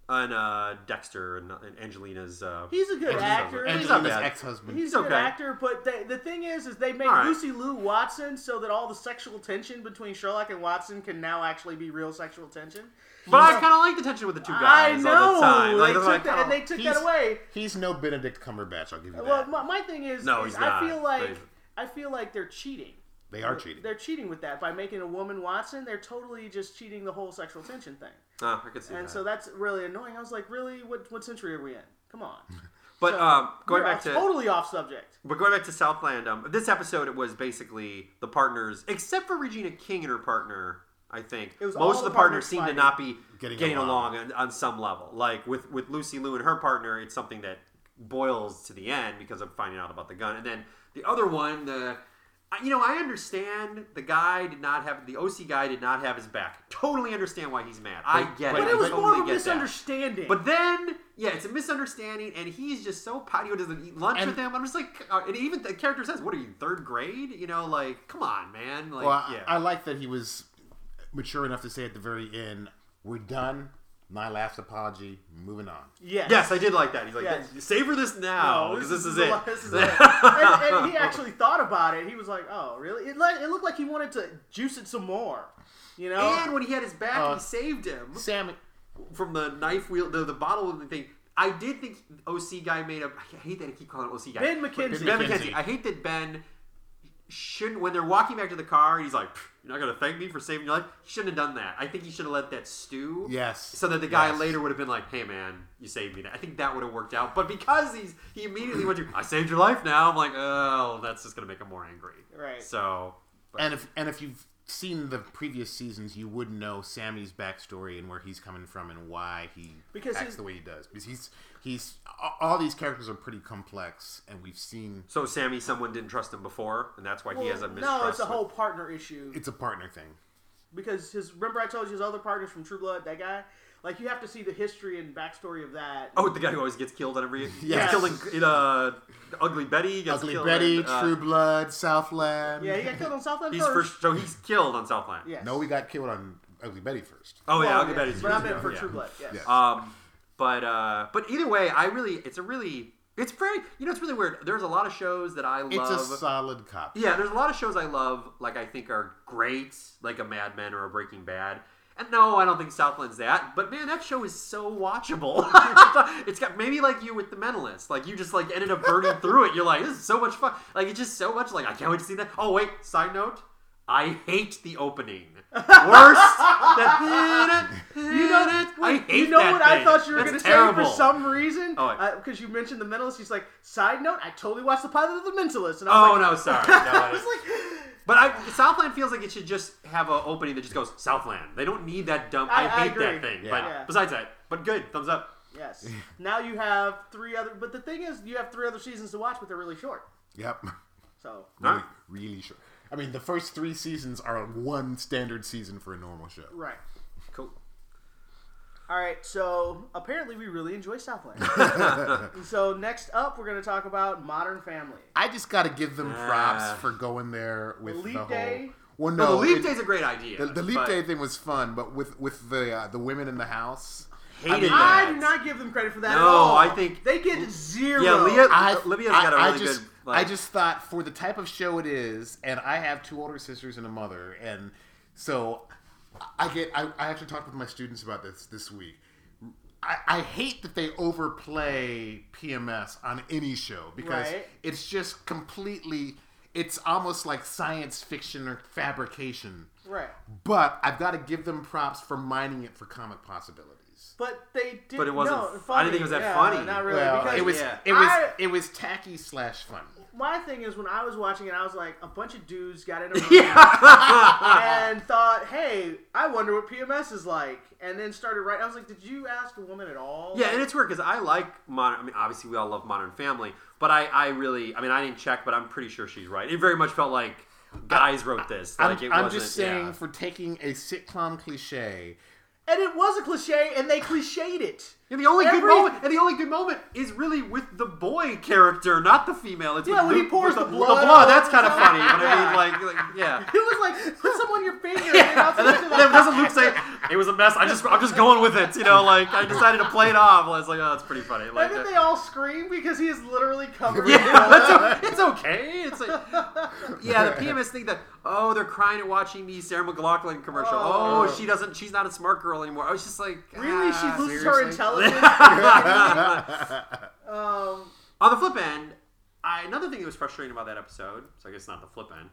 and uh, Dexter and, and Angelina's. Uh, He's a good Angelina's actor. husband. He's not Angelina's bad. ex-husband. He's a good okay. actor, but they, the thing is, is they made All right. Lucy Liu Watson so that all the sexual tension between Sherlock and Watson can now actually be real sexual tension. But I kind of like the tension with the two guys I know. all the time. Like, they that's took what I that, and kinda- they took He's- that away. He's no Benedict Cumberbatch. I'll give you that. Well, my, my thing is, No, is he's I not. feel like They've- I feel like they're cheating. they are cheating. They're cheating with that by making a woman Watson. They're totally just cheating the whole sexual tension thing, Oh, I could see and that. so that's really annoying. I was like, really, what what century are we in? Come on. but So, um, going we're back to totally off subject. But going back to Southland, um, this episode it was basically the partners, except for Regina King and her partner. I think It was all most of the the partners partners seem to fighting. not be Getting getting, along. along, on, on some level. Like with with Lucy Liu and her partner, it's something that boils to the end because of finding out about the gun. And then the other one, the I- you know, I understand the guy did not have the O C guy did not have his back. Totally understand why he's mad. I get but it. But it was I more totally of a get that. misunderstanding. But then, yeah, it's a misunderstanding, and he's just so pouty. He doesn't eat lunch And- with him. I'm just like, uh, and even the character says, "What are you, third grade?" You know, like, come on, man. Like, well, I- yeah, I like that he was mature enough to say at the very end, "We're done. My last apology. Moving on." yes, yes, I did like that. He's like, Yes. savor this now No, because this, is the it. la- This is it. and, and he actually thought about it. He was like, "Oh, really?" It, like, it looked like he wanted to juice it some more. You know? And when he had his back, Uh, he saved him Sammy, from the knife wheel, the, the bottle thing. I did think O C guy made a. I hate that I keep calling him O C guy. Ben But McKenzie. Ben McKenzie. McKenzie. I hate that Ben shouldn't. When they're walking back to the car, and he's like, "You're not gonna thank me for saving your life." He shouldn't have done that. I think he should have let that stew. yes. So that the guy Yes. later would have been like, "Hey man, you saved me." I think that would have worked out. But because he's he immediately went to, "I saved your life now," I'm like, "Oh, that's just gonna make him more angry." Right. So. But, And if and if you've seen the previous seasons, you would know Sammy's backstory and where he's coming from and why he Because acts his- the way he does. Because he's he's all these characters are pretty complex, and we've seen so Sammy, someone didn't trust him before, and that's why he has a Well, mistrust. no, it's a with- whole partner issue. it's a partner thing. Because his remember I told you his other partners from True Blood, that guy. Like you have to see the history and backstory of that. Oh, the guy who always gets killed on every. Yes. Gets killed in, in uh, Ugly Betty. Gets Ugly killed Betty, in, uh, True Blood, Southland. Yeah, he got killed on Southland He's first. first, so he's killed on Southland. Yes. No, we got killed on Ugly Betty first. Oh yeah, Well, Ugly yeah, Betty's. But I years meant ago, for yeah. True Blood. Yes. Yes. Um, but uh, but either way, I really, it's a really, it's pretty. You know, it's really weird. There's a lot of shows that I love. It's a solid copy. Yeah, there's a lot of shows I love, like I think are great, like a Mad Men or a Breaking Bad. And no, I don't think Southland's that. But man, that show is so watchable. It's got maybe like you with The Mentalist. Like you just like ended up burning through it. You're like, this is so much fun. Like it's just so much. Like I can't wait to see that. Oh wait, side note, I hate the opening. Worst. That, You know, I hate you know that what I thing. thought you were That's going to say terrible. for some reason? Oh, wait. Because you mentioned The Mentalist. He's like, side note, I totally watched the pilot of The Mentalist. And I Oh was like, no, sorry. No, I I was didn't. like, But I, Southland feels like it should just have an opening that just goes Southland. They don't need that dumb. I, I- I hate agree. that thing. Yeah. But Yeah. besides that, but good. Thumbs up. yes. Now you have three other, but the thing is, you have three other seasons to watch, but they're really short. Yep. So, Really, Huh? really short. I mean, the first three seasons are one standard season for a normal show. right. Cool. All right, so apparently we really enjoy Southland. So next up, we're going to talk about Modern Family. I just got to give them props Ah. for going there with Leap the whole. Day? Well, No, no, the Leap it- Day's a great idea. The, the leap but day thing was fun, but with with the uh, the women in the house, Hated mean, that. I do not give them credit for that at No, all. I think- they get zero. Yeah, Leah- I, Olivia's I, got a I really just, good, like- I just thought for the type of show it is, and I have two older sisters and a mother, and so I get. I, I actually talked with my students about this this week. I, I hate that they overplay P M S on any show because Right. it's just completely. It's almost like science fiction or fabrication. Right. But I've got to give them props for mining it for comic possibilities. But they did. But it wasn't No, f- I funny. didn't think it was that Yeah, funny. Not really. Well, because it was yeah. it was I- it was tacky slash funny. My thing is, when I was watching it, I was like, a bunch of dudes got in a room Yeah. and thought, "Hey, I wonder what P M S is like," and then started writing. I was like, "Did you ask a woman at all?" Yeah, and it's weird because I like Modern. I mean, obviously we all love Modern Family, but I, I really, I mean, I didn't check, but I'm pretty sure she's right. It very much felt like guys wrote this. I'm, Like it I'm wasn't, just saying yeah. for taking a sitcom cliche. and it was a cliche, and they cliched it. And the only Every- good moment, and the only good moment is really with the boy character, not the female. It's Yeah, with when he Luke- pours with the The blood blood, all that's over kind of the funny. top. But I mean, like, like yeah. It was like, put some on your finger. Yeah, And I'll and then, switch it and then up. doesn't Luke say it was a mess? I just I'm just going with it, you know. Like I decided to play it off. I was like, oh, that's pretty funny. Like, And then uh, they all scream because he is literally covered yeah, in blood. it's, o- it's okay. It's like, yeah, the P M S thing that oh they're crying at watching the Sarah McLachlan commercial. Oh, Oh. she doesn't. She's not a smart girl anymore. I was just like, Really? ah, She loses her seriously? intelligence? um, On the flip end, I, another thing that was frustrating about that episode, so I guess not the flip end,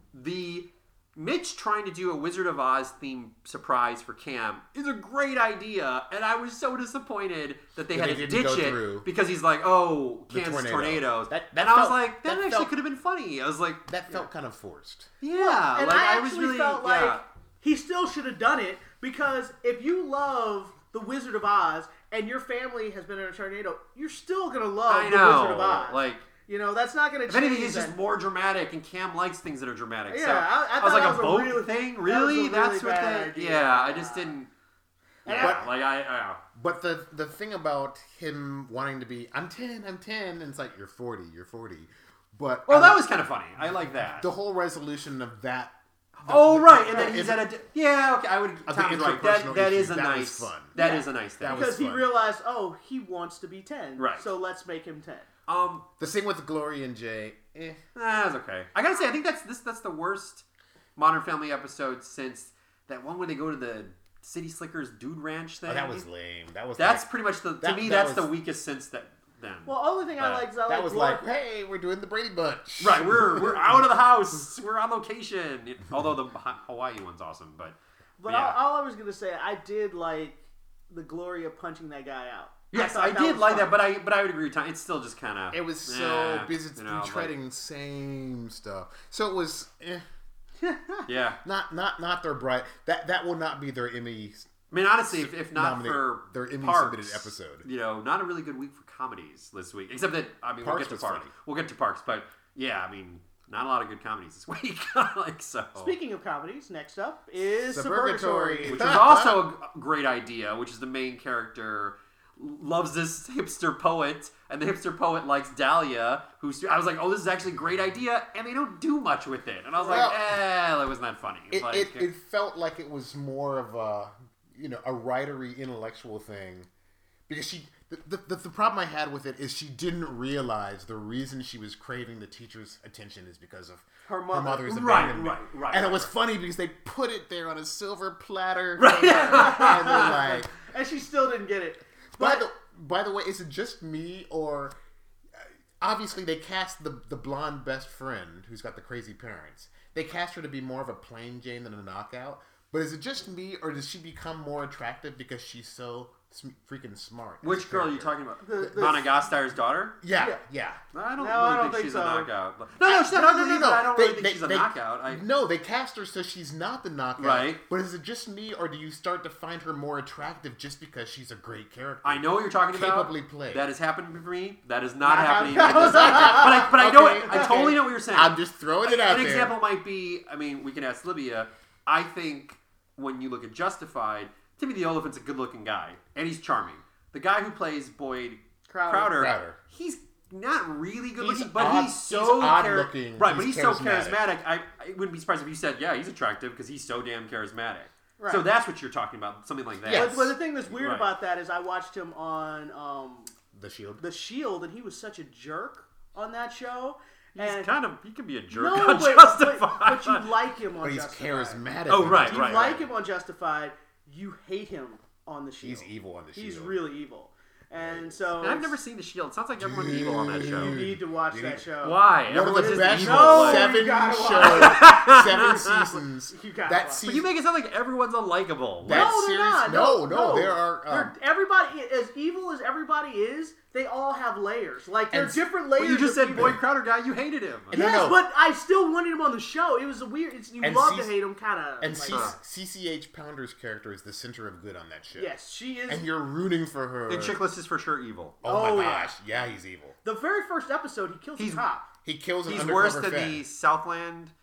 the Mitch trying to do a Wizard of Oz themed surprise for Cam is a great idea, and I was so disappointed that they That had they to didn't ditch go it through because he's like, oh, the Kansas tornado. tornadoes. That- that and I was felt- like, that, that actually felt- could have been funny. I was like, That felt kind of forced. yeah, and like I was actually really felt like yeah. he still should have done it because if you love the Wizard of Oz and your family has been in a tornado, you're still gonna love I the Wizard know, of Oz. like. You know, that's not gonna If change. anything, it's just that. more dramatic, and Cam likes things that are dramatic. Yeah, so I- I was thought like that a was a boat really- thing. that was a Really, really that's what bad that. idea. Yeah, I just didn't. And Yeah, I- like I, I But the the thing about him wanting to be, I'm ten, I'm ten, and it's like, you're forty, you're forty. But well, I- that was kind of funny. I like that. the whole resolution of that. the- oh the- right, and the- then he's is- at a yeah. Okay, I would. the Tom's right. interpersonal That that issues, is a that was nice. fun. That Yeah. is a nice thing. That was because he fun. realized, oh, he wants to be ten. Right. So let's make him ten. um, The same with Glory and Jay. Eh. that was okay. I gotta say, I think that's this. That's the worst Modern Family episode since that one where they go to the City Slickers Dude Ranch thing. Oh, that was lame. That was That's like, pretty much the. To that- me, that that's was- the weakest since that. Then. Well, only thing I Uh, like is I that like was Glory- like, hey, we're doing the Brady Bunch. Right, we're we're out of the house. We're on location. It- although the Ha- Hawaii one's awesome, but But yeah. all, all I was gonna say, I did like the Gloria punching that guy out. yes, thought I that did was like fun. that. But I but I would agree with Tom. It's still just kind of It was so busy you know, retreading same stuff. So it was, eh, like, yeah, not not not their bright. That that will not be their Emmy. I mean, honestly, if, if not Nominated- for their Emmy Parks, submitted episode. you know, not a really good week for comedies this week. Except that I mean, Parks we'll get to was Parks. funny. We'll get to Parks, but yeah, I mean, not a lot of good comedies this week. like so. Speaking of comedies, next up is Suburgatory. Suburgatory. Which was also a g- great idea, which is the main character loves this hipster poet, and the hipster poet likes Dahlia, who's, I was like, oh, this is actually a great idea, and they don't do much with it. And I was Well, like, eh, that was not funny. It, like, it it felt like it was more of a you know a writery intellectual thing because she the, the the problem I had with it is she didn't realize the reason she was craving the teacher's attention is because of Her mother. mother's Right, abandonment. right, right, And it right, was right. funny because they put it there on a silver platter. Right. And they're like, And she still didn't get it. by But the by the way, is it just me or uh, obviously they cast the the blonde best friend who's got the crazy parents. They cast her to be more of a plain Jane than a knockout. But is it just me, or does she become more attractive because she's so sm- freaking smart? as which a girl are you character? talking about? The- the- Mona Gostar's daughter? Yeah, Yeah. yeah. No, I don't No, really I don't think, think she's so. a knockout. No, no, she's not ugly, but I don't They- really think they- she's a they- knockout. I, No, they cast her so she's not the knockout. Right. But is it just me, or do you start to find her more attractive just because she's a great character? I know what you're talking about. Capably played. That has happened for me. That is not, Not happening. happening. but I, but I know Okay, it. I okay. totally know what you're saying. I'm just throwing it out An there. example might be, I mean, we can ask Libya. I think when you look at Justified, Timmy the Oliphant's a good-looking guy, and he's charming. The guy who plays Boyd Crowder. Crowder, Crowder. he's not really good-looking, He's but odd- he's so he's char- odd-looking. right. But He's he's so charismatic. charismatic. I, I wouldn't be surprised if you said, "Yeah, he's attractive," because he's so damn charismatic. Right. So that's what you're talking about, something like that. Yes. But, but the thing that's weird Right. about that is I watched him on um, The Shield. The Shield, and he was such a jerk on that show. He's and kind of he can be a jerk no, on but, Justified. but, but you like him on But he's Justified. charismatic. Oh, on right, the You right, like him on Justified. You hate him on The Shield. He's evil on the Shield. He's really evil. And so And I've never seen The Shield. It sounds like everyone's evil on that show. You need to watch You that need- show. Why? One of Everyone's the just best evil. No, like- seven you gotta shows, seven seasons. You gotta that watch. season, But you make it sound like everyone's unlikable. That No, they're series- not. no, No, no, no. there are, um, They're- everybody, as evil as everybody is, they all have layers. Like, they're And- different layers. But you just of said evil. Boyd Crowder guy. You hated him. No, Yes, no. but I still wanted him on the show. It was a weird. It's, you And love C- to hate him, kind of. And like, C- Huh. C C H Pounder's character is the center of good on that show. yes, she is. And you're rooting for her. And Chickless is for sure evil. oh, Oh, my yeah. gosh. Yeah, he's evil. The very first episode, he kills He's- a cop. He kills an He's undercover worse than fed. the Southland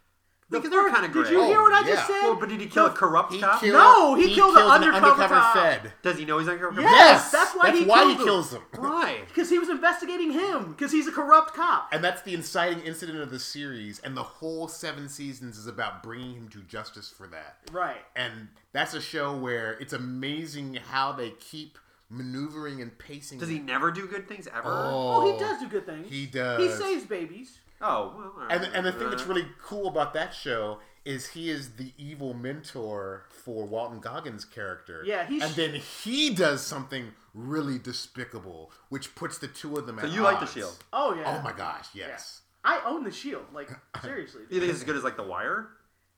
Because they were kind of Did great. you hear what I yeah. just said? Well, but did he kill a corrupt He cop? killed, No, he killed an an undercover undercover cop. Fed. Does he know he's undercover? Yes, that's why he why killed he him. kills him. Why? Because he was investigating him. Because he's a corrupt cop. And that's the inciting incident of the series, and the whole seven seasons is about bringing him to justice for that. Right. And that's a show where it's amazing how they keep maneuvering and pacing. Does he never do good things ever? Oh, Oh, he does do good things. He does. He saves babies. Oh, well, all right. And, and the thing that's Uh, really cool about that show is he is the evil mentor for Walton Goggins' character. Yeah, he's- and then he does something really despicable, which puts the two of them So at you like The odds. Shield? Oh, yeah. Oh my gosh, yes. I own the Shield. Like, seriously. You think it's as good as like The Wire?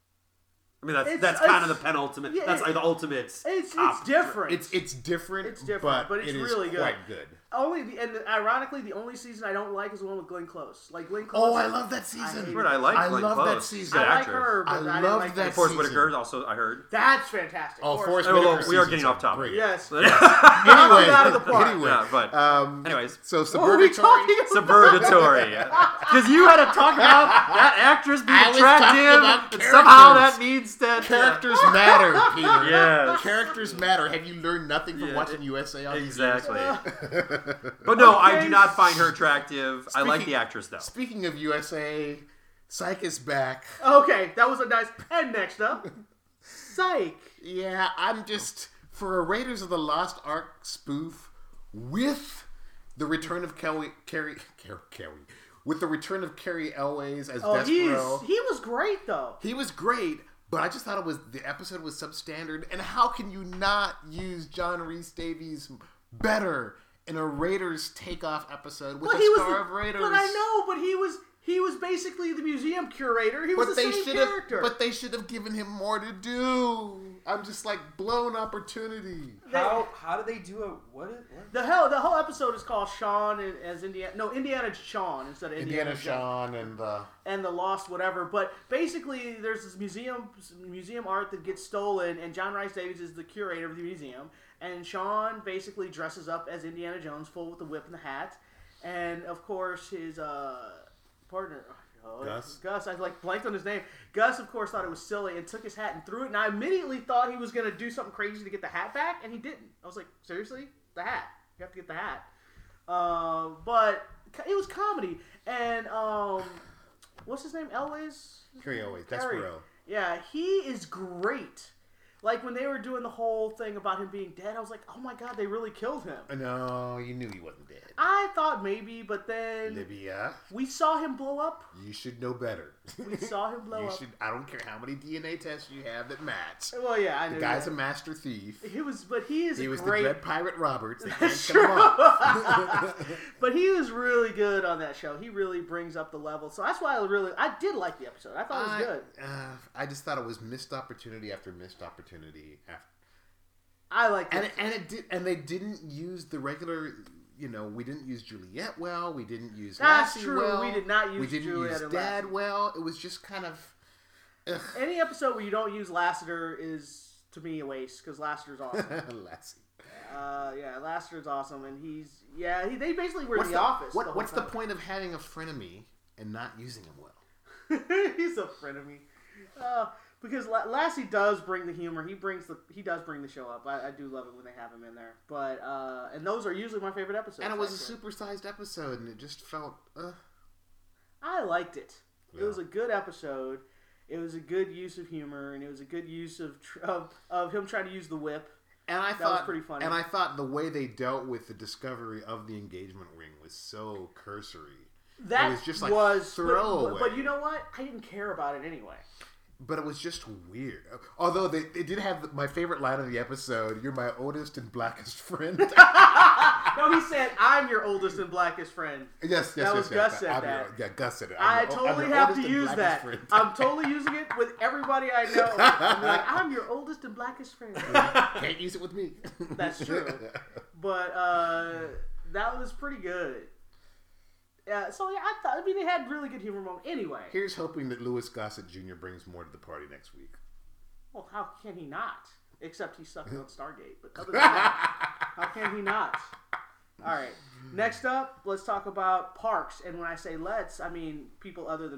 I mean, that's It's- that's kind of it's- the penultimate. yeah, that's it- like the ultimate. It's, it's top. different. It's it's different. It's different, but it's it is really good. quite good. Only the, and ironically, the only season I don't like is the one with Glenn Close. Like Glenn Close. Oh, I love that I season. hate But I like I Glenn love Close. that season. Good I like actress. her, but I I, didn't love like that the- Forrest season. Whitaker also, I heard. That's fantastic. Oh, Forrest Oh, well, Whitaker we are seasons getting are off topic. great. Yes. Anyway, out of the park. anyway, Yeah, but um, anyways. so What were we Suburbatory. talking about? Suburbatory. Because you had to talk about that actress being I was talking attractive, about and somehow characters. that means that Characters matter, Peter. Yes. Characters matter. Have you learned nothing from Yeah, watching U S A all these Exactly. years? But no, I Okay. do not find her attractive. I like Speaking- the actress though. Speaking of U S A, Psych is back. Okay, that was a nice. And next up, Psych. Yeah, I'm just for a Raiders of the Lost Ark spoof with the return of Kelly, Carrie, Carrie, Carrie, with the return of Carrie Elways as Oh, he's Despero. he was great though. He was great, but I just thought it was the episode was substandard. And how can you not use John Rhys Davies better in a Raiders takeoff episode with But a he was. star the- of Raiders? But I know. But he was. He was basically the museum curator. He was But the they same should character. have. But they should have given him more to do. I'm just like blown opportunity. How how do they do a what? Is, what? the hell, the whole episode is called Sean as Indiana. No, Indiana Sean instead of Indiana, Indiana Jones. Shawn and the. and the Lost whatever. But basically, there's this museum museum art that gets stolen, and John Rhys Davies is the curator of the museum. And Sean basically dresses up as Indiana Jones, full with the whip and the hat, and of course his uh, partner. Oh, Gus? Gus, I like blanked on his name. Gus, of course, thought it was silly and took his hat and threw it. And I immediately thought he was going to do something crazy to get the hat back, and he didn't. I was like, seriously? The hat. You have to get the hat. Uh, but it was comedy. And um, what's his name? Elways? Carrie Elways. Carrie. Despero. Yeah, he is great. Like when they were doing the whole thing about him being dead, I was like, oh my god, they really killed him. No, you knew he wasn't dead. I thought maybe, but then Libya, we saw him blow up. you should know better. We saw him blow you up. should. I don't care how many D N A tests you have that match. Well, yeah, I The knew guy's that. a master thief. He was, but he is He a was great. the Dread Pirate Roberts. They can't That's come true. off. But he was really good on that show. He really brings up the level. So that's why I really, I did like the episode. I thought it was I, good. uh, I just thought it was missed opportunity after missed opportunity after. I liked And it. it, and it did, and they didn't use the regular. You know, we didn't use Juliet well. We didn't use That's Lassie true. well. We did not use We didn't Juliet use and Dad Lassie. well. It was just kind of. Ugh. Any episode where you don't use Lassiter is to me a waste because Lassiter's awesome. Lassie. uh, yeah, Lassiter's awesome, and he's yeah. He, they basically were What's in the, the, office. what, the whole what's the time. point of having a frenemy and not using him well? He's a friend of me. Uh, because La- Lassie does bring the humor. He brings the he does bring the show up. I, I do love it when they have him in there. But uh, and those are usually my favorite episodes. And it was actually. a supersized episode, and it just felt. Uh, I liked it. It Yeah. was a good episode. It was a good use of humor, and it was a good use of tr- of, of him trying to use the whip. and I That thought, was pretty funny. And I thought the way they dealt with the discovery of the engagement ring was so cursory. That was just, like, was but- throwaway. But, but you know what? I didn't care about it anyway. But it was just weird. Although they, they did have my favorite line of the episode. You're my oldest and blackest friend. No, he said, "I'm your oldest and blackest friend." yes, yes, That yes. was yes. Gus said I'm that. your- yeah, Gus said it. I I'm your- I'm totally your have oldest to and use blackest that. friend. I'm totally using it with everybody I know. I'm like, I'm your oldest and blackest friend. Can't use it with me. That's true. But uh, that was pretty good. Yeah, so yeah, I thought. I mean, they had really good humor moments. Anyway, Here's hoping that Louis Gossett Junior brings more to the party next week. well, how can he not? Except he's sucking on Stargate. But other than that, how can he not? All right. Next up, let's talk about parks. And when I say let's, I mean people other than me.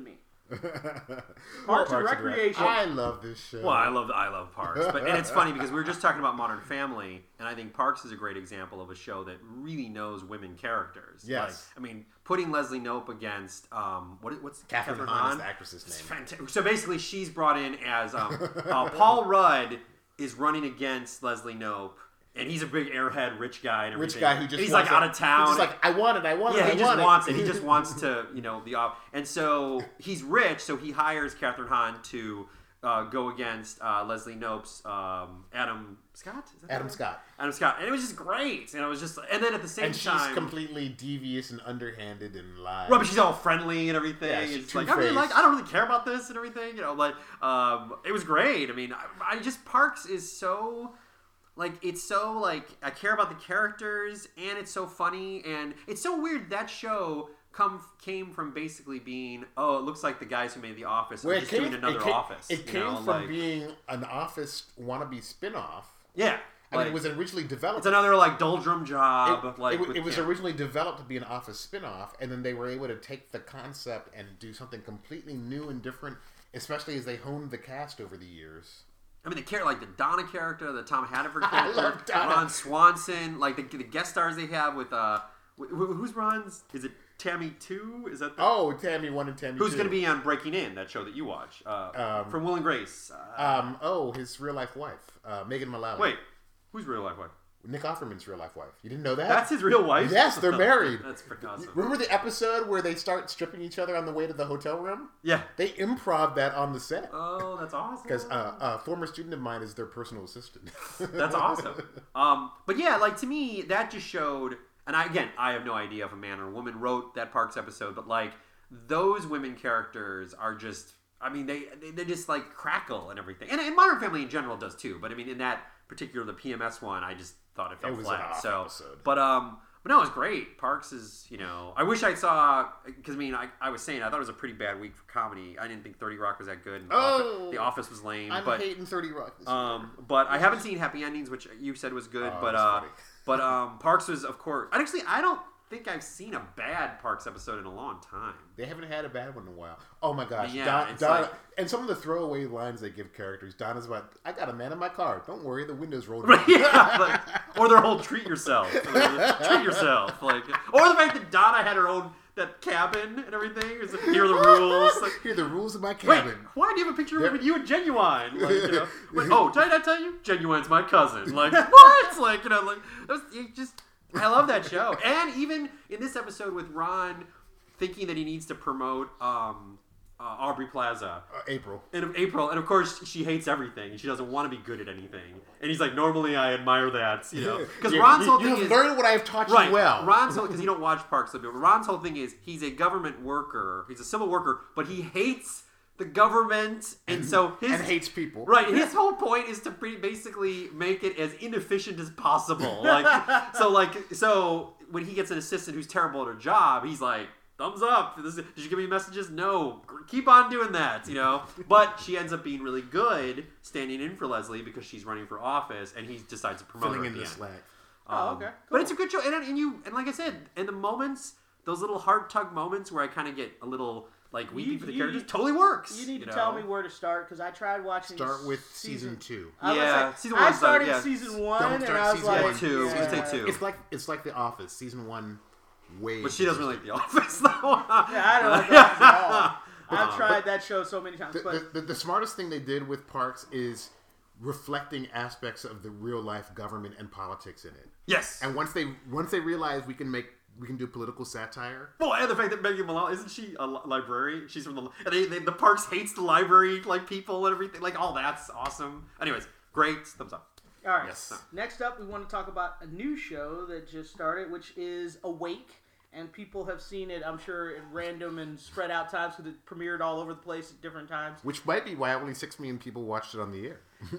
Parks and Recreation. I love this show. Well, I love I love Parks, but and it's funny because we were just talking about Modern Family, and I think Parks is a great example of a show that really knows women characters. Yes. Like, I mean, putting Leslie Knope against um, what what's Catherine Catherine Hahn is Hahn? the actress's It's name. fanta- So basically, she's brought in as um, uh, Paul Rudd is running against Leslie Knope. And he's a big airhead, rich guy, and everything. Rich guy who just and he's wants like out it. of town. He's just like, I want it, I want Yeah, it, I he just want wants it. it. He just wants to, you know, the op. And so he's rich, so he hires Catherine Hahn to uh, go against uh, Leslie Knope's um, Adam Scott. Is that Adam the name? Scott. Adam Scott, and it was just great. And it was just, and then at the same And she's time, completely devious and underhanded and lies. Right, but she's all friendly and everything. Yeah, she's it's like I really two-faced. like. I don't really care about this and everything. You know, like um, it was great. I mean, I, I just Parks is so. Like, it's so, like, I care about the characters, and it's so funny, and it's so weird that show come came from basically being, oh, it looks like the guys who made The Office are Well, it just came, doing another it came, Office. It you came know, from like, being an Office wannabe spin-off. yeah. I Like, mean, it was originally developed. it's another, like, doldrum job. It, like it, with it was Cam- originally developed to be an Office spin-off, and then they were able to take the concept and do something completely new and different, especially as they honed the cast over the years. I mean, the character, like the Donna character, the Tom Haverford I character, love Donna. Ron Swanson, like the, the guest stars they have with uh, wh- wh- who's Ron's? Is it Tammy Two? Is that the, Oh, Tammy one and Tammy who's two. going to be on Breaking In, that show that you watch uh, Um, from Will and Grace? Uh, Um, oh, his real-life wife, uh, Megan Mullally. wait, who's real life wife? Nick Offerman's real-life wife. You didn't know that? That's his real wife. Yes, they're married. That's freaking awesome. Remember the episode where they start stripping each other on the way to the hotel room? Yeah. They improv that on the set. Oh, that's awesome. Because uh, a former student of mine is their personal assistant. That's awesome. Um, but yeah, like to me, that just showed. And I, again, I have no idea if a man or a woman wrote that Parks episode, but like those women characters are just. I mean, they they, they just like crackle and everything. And, and Modern Family in general does too. But I mean, in that particular the P M S one, I just thought it fell It was flat. an off so, episode. but um, but no, it was great. Parks is, you know, I wish I saw because I mean, I, I was saying I thought it was a pretty bad week for comedy. I didn't think thirty Rock was that good. And Oh! Office, The Office was lame. I'm but hating thirty Rock this um, but I haven't seen Happy Endings, which you said was good. Oh, but that's uh, funny. but um, Parks was, of course. And actually, I don't think I've seen a bad Parks episode in a long time. They haven't had a bad one in a while. Oh my gosh. Yeah, Don, it's Donna, like- and some of the throwaway lines they give characters. Donna's about, I got a man in my car. Don't worry, the window's rolled Right, up. yeah, like, or their whole treat yourself, treat yourself, like, or the fact that Donna had her own that cabin and everything. Is like, here are the rules. Like, Here are the rules of my wait, cabin. why do you have a picture There- of you and Genuine? Like, you know, like, oh, did I not tell you? Genuine's my cousin. Like, what? Like, you know, like, that was, you just, I love that show. And even in this episode with Ron thinking that he needs to promote um, uh, Aubrey Plaza. Uh, April. And April, and of course she hates everything, and she doesn't want to be good at anything. And he's like, normally I admire that, you know, because You- Ron's you, whole you thing have is learned what I have taught right. you well. Ron's whole because you don't watch Parks, but Ron's whole thing is he's a government worker, he's a civil worker, but he hates the government, and so his and hates people. right. His whole point is to pre- basically make it as inefficient as possible. Like so, like so when he gets an assistant who's terrible at her job, he's like, thumbs up. This is, did you give me messages? No. Keep on doing that, you know. But she ends up being really good standing in for Leslie because she's running for office, and he decides to promote Filling her in at the the end. slack. Oh, Um, okay. But it's a good show, and, and you and like I said, in the moments, those little heart tug moments where I kind of get a little like weepy You- for the you- characters, you- totally works. You need to know? tell me where to start because I tried watching. Start with season, season two. I was Yeah, like- season I one's started done, yeah. season one, Don't and start I was season like, one. two. yeah. Take two. It's like it's like The Office. Season one, way. But she doesn't really like The Office, though. Yeah, I don't like that at all. I've Um, tried that show so many times, The, but the, the, the smartest thing they did with Parks is reflecting aspects of the real life government and politics in it. Yes. And once they once they realize we can make we can do political satire. Well, and the fact that Megan Mullally, isn't she a li- librarian? She's from the and they, they, the Parks hates the library like people and everything. Like all that's awesome. Anyways, great thumbs up. all right. Yes. Next up, we want to talk about a new show that just started, which is Awake. And people have seen it, I'm sure, in random and spread out times because it premiered all over the place at different times. Which might be why only six million people watched it on the air.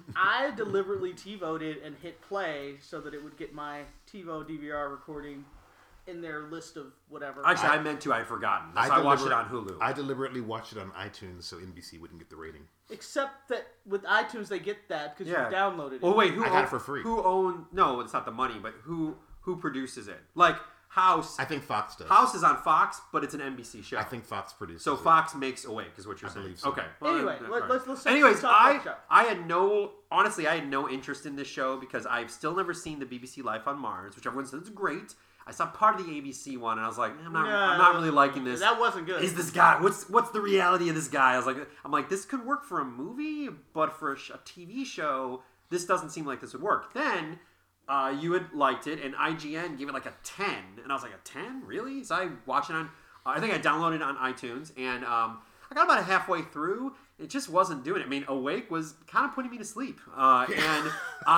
I deliberately TiVoed it and hit play so that it would get my TiVo D V R recording in their list of whatever. Actually, I, I- meant to. I'd forgotten. So I, watched it on deliberate- Hulu. I deliberately watched it on iTunes so N B C wouldn't get the rating. Except that with iTunes they get that because Yeah. you downloaded it. Well, wait. Who I got own- it for free. Who own? No, it's not the money, but who who produces it? Like, House. I think Fox does. House is on Fox, but it's an N B C show. I think Fox produces. So it. Fox makes Awake, is what you're I saying. believe so. Okay. Anyway, then, let- all let's- let's- Anyways, let's talk about I the show. I had no honestly I had no interest in this show because I've still never seen the B B C Life on Mars, which everyone says is great. I saw part of the A B C one, and I was like, I'm not, I'm not really liking this. That wasn't good. Is this guy? What's what's the reality of this guy? I was like, I'm like, this could work for a movie, but for a, sh- a T V show, this doesn't seem like this would work. Then uh, you had liked it, and I G N gave it like a ten, and I was like, a ten, really? So I watched it on. Uh, I think I downloaded it on iTunes, and um, I got about halfway through. It just wasn't doing it. I mean, Awake was kind of putting me to sleep, uh, and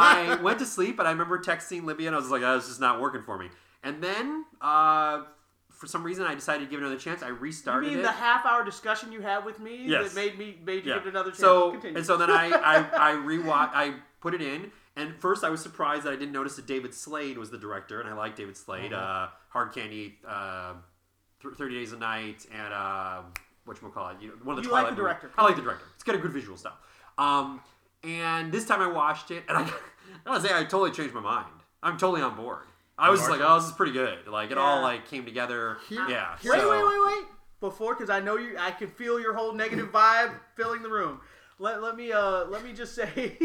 I went to sleep. And I remember texting Libya, and I was like, oh, "This is not working for me." And then, uh, for some reason, I decided to give it another chance. I You restarted mean it. the half-hour discussion you had with me Yes. that made me made you Yeah. give it another chance? So Continue. and so then I I I rewatch I put it in, and first I was surprised that I didn't notice that David Slade was the director, and I like David Slade. Uh, Hard Candy, uh, th- Thirty Days a Night, and uh, whatchamacallit, you know, one of the You like Twilight the movies. director. I like the director. It's got a good visual style. Um, and this time I watched it, and I I gotta say I totally changed my mind. I'm totally on board. I was just like, oh, this is pretty good. Like it all Yeah. like came together. Here- yeah. here- Wait, so- wait, wait, wait. Before, because I know you, I can feel your whole negative vibe filling the room. Let, let me uh let me just say